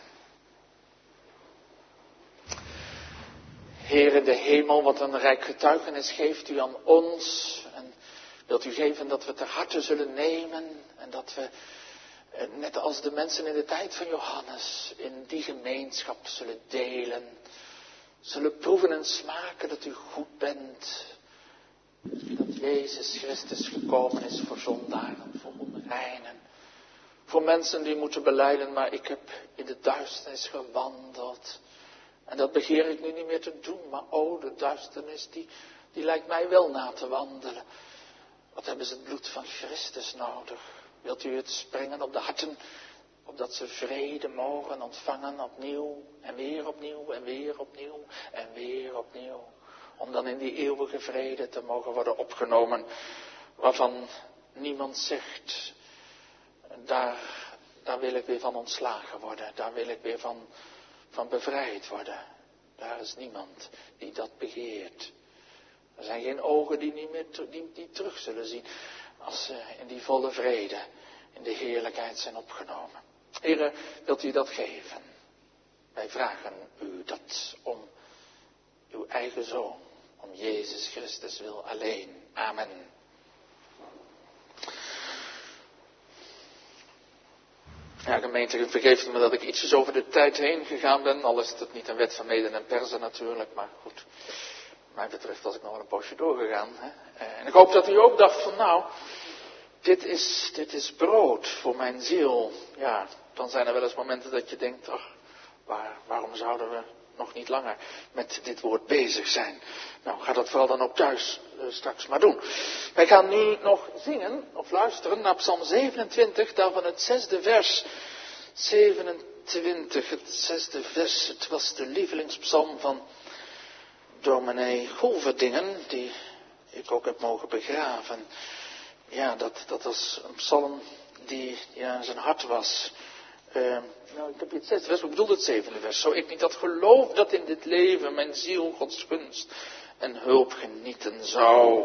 Heer in de hemel, wat een rijk getuigenis geeft u aan ons. En wilt u geven dat we ter harte zullen nemen. En dat we, net als de mensen in de tijd van Johannes, in die gemeenschap zullen delen. Zullen proeven en smaken dat u goed bent. Dat Jezus Christus gekomen is voor zondaren, voor onreinen. Voor mensen die moeten belijden, maar ik heb in de duisternis gewandeld. En dat begeer ik nu niet meer te doen, maar de duisternis die lijkt mij wel na te wandelen. Wat hebben ze het bloed van Christus nodig? Wilt u het sprengen op de harten, opdat ze vrede mogen ontvangen opnieuw, en weer opnieuw, en weer opnieuw, en weer opnieuw. Om dan in die eeuwige vrede te mogen worden opgenomen, waarvan niemand zegt, daar wil ik weer van ontslagen worden. Daar wil ik weer van bevrijd worden. Daar is niemand die dat begeert. Er zijn geen ogen die niet meer die terug zullen zien. Als ze in die volle vrede, in de heerlijkheid zijn opgenomen. Here, wilt u dat geven? Wij vragen u dat om uw eigen Zoon. Om Jezus Christus wil alleen. Amen. Ja, gemeente, vergeeft me dat ik ietsjes over de tijd heen gegaan ben. Al is het niet een wet van mede en persen natuurlijk, maar goed. Wat mij betreft was ik nog wel een poosje doorgegaan. Hè? En ik hoop dat u ook dacht van dit is brood voor mijn ziel. Ja, dan zijn er wel eens momenten dat je denkt, waarom zouden we nog niet langer met dit woord bezig zijn? Nou, ga dat vooral dan ook thuis straks maar doen. Wij gaan nu nog zingen of luisteren naar Psalm 27, daarvan het 6e vers. 27, het 6e vers. Het was de lievelingspsalm van dominee Golverdingen, die ik ook heb mogen begraven. Ja, dat was een psalm die in zijn hart was. Ik heb het 6e vers, ik bedoel het 7e vers. Zo ik niet had geloof dat in dit leven mijn ziel Gods gunst en hulp genieten zou.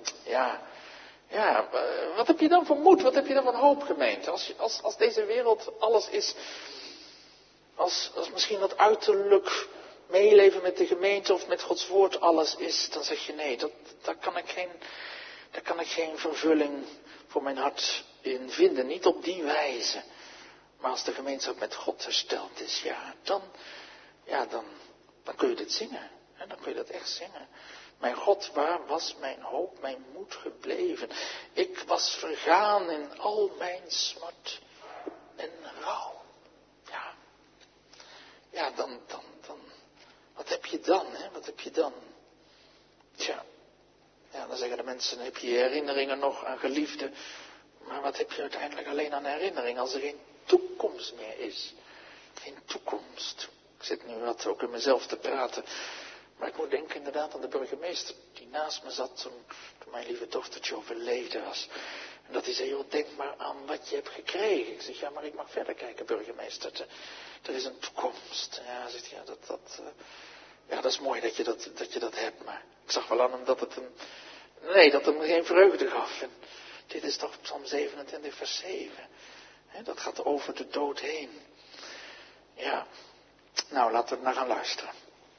Ja, wat heb je dan voor moed? Wat heb je dan voor hoop, gemeente? Als deze wereld alles is, als misschien dat uiterlijk meeleven met de gemeente of met Gods woord alles is, dan zeg je nee, daar kan ik geen vervulling voor mijn hart in vinden. Niet op die wijze. Maar als de gemeenschap met God hersteld is, dan kun je dit zingen. En dan kun je dat echt zingen. Mijn God, waar was mijn hoop, mijn moed gebleven? Ik was vergaan in al mijn smart en rouw. Ja, dan, wat heb je dan, hè? Wat heb je dan? Tja, dan zeggen de mensen, heb je herinneringen nog aan geliefden? Maar wat heb je uiteindelijk alleen aan herinnering als er geen toekomst meer is? Geen toekomst. Ik zit nu wat ook in mezelf te praten. Maar ik moet denken inderdaad aan de burgemeester die naast me zat toen mijn lieve dochtertje overleden was. En dat hij zei, joh, denk maar aan wat je hebt gekregen. Ik zeg, ja, maar ik mag verder kijken, burgemeester. Er is een toekomst. Ja, hij zegt, dat is mooi dat je dat hebt. Maar ik zag wel aan hem dat het hem geen vreugde gaf. En dit is toch Psalm 27 vers 7. Dat gaat over de dood heen. Ja, nou laten we er naar gaan luisteren.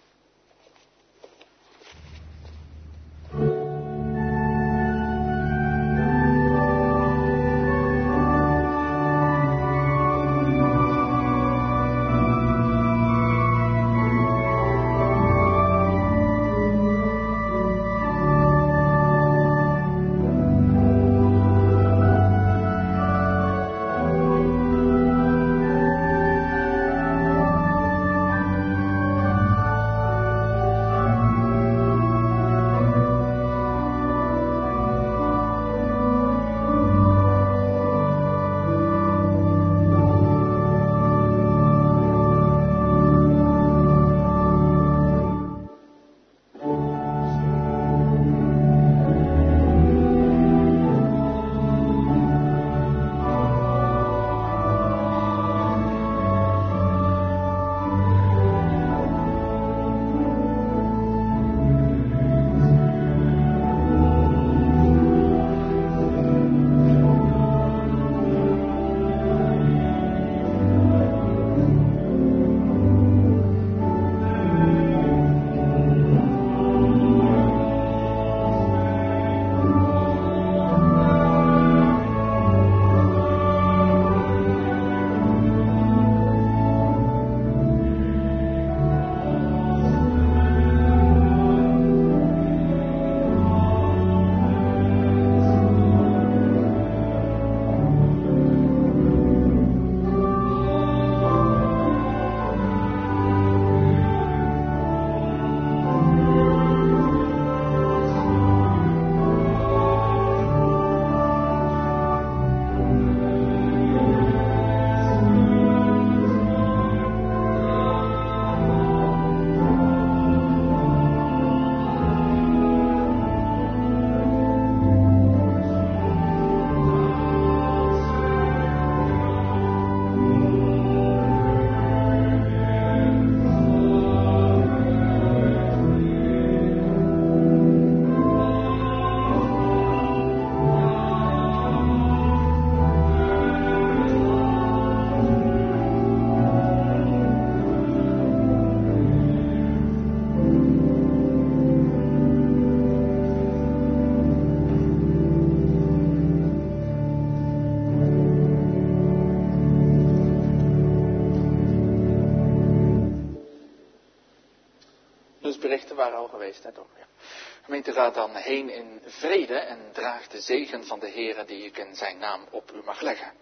Berichten waren al geweest, hè toch? Ja. Gemeente, gaat dan heen in vrede en draagt de zegen van de Heere die ik in zijn naam op u mag leggen.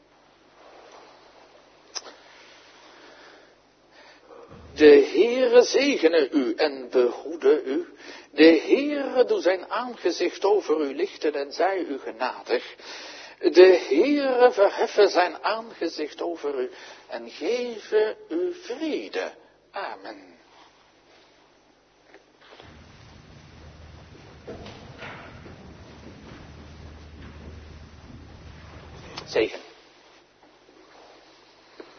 De Heere zegene u en behoede u. De Heere doe zijn aangezicht over u lichten en zij u genadig. De Heere verheffen zijn aangezicht over u en geven u vrede. Amen. Zegen.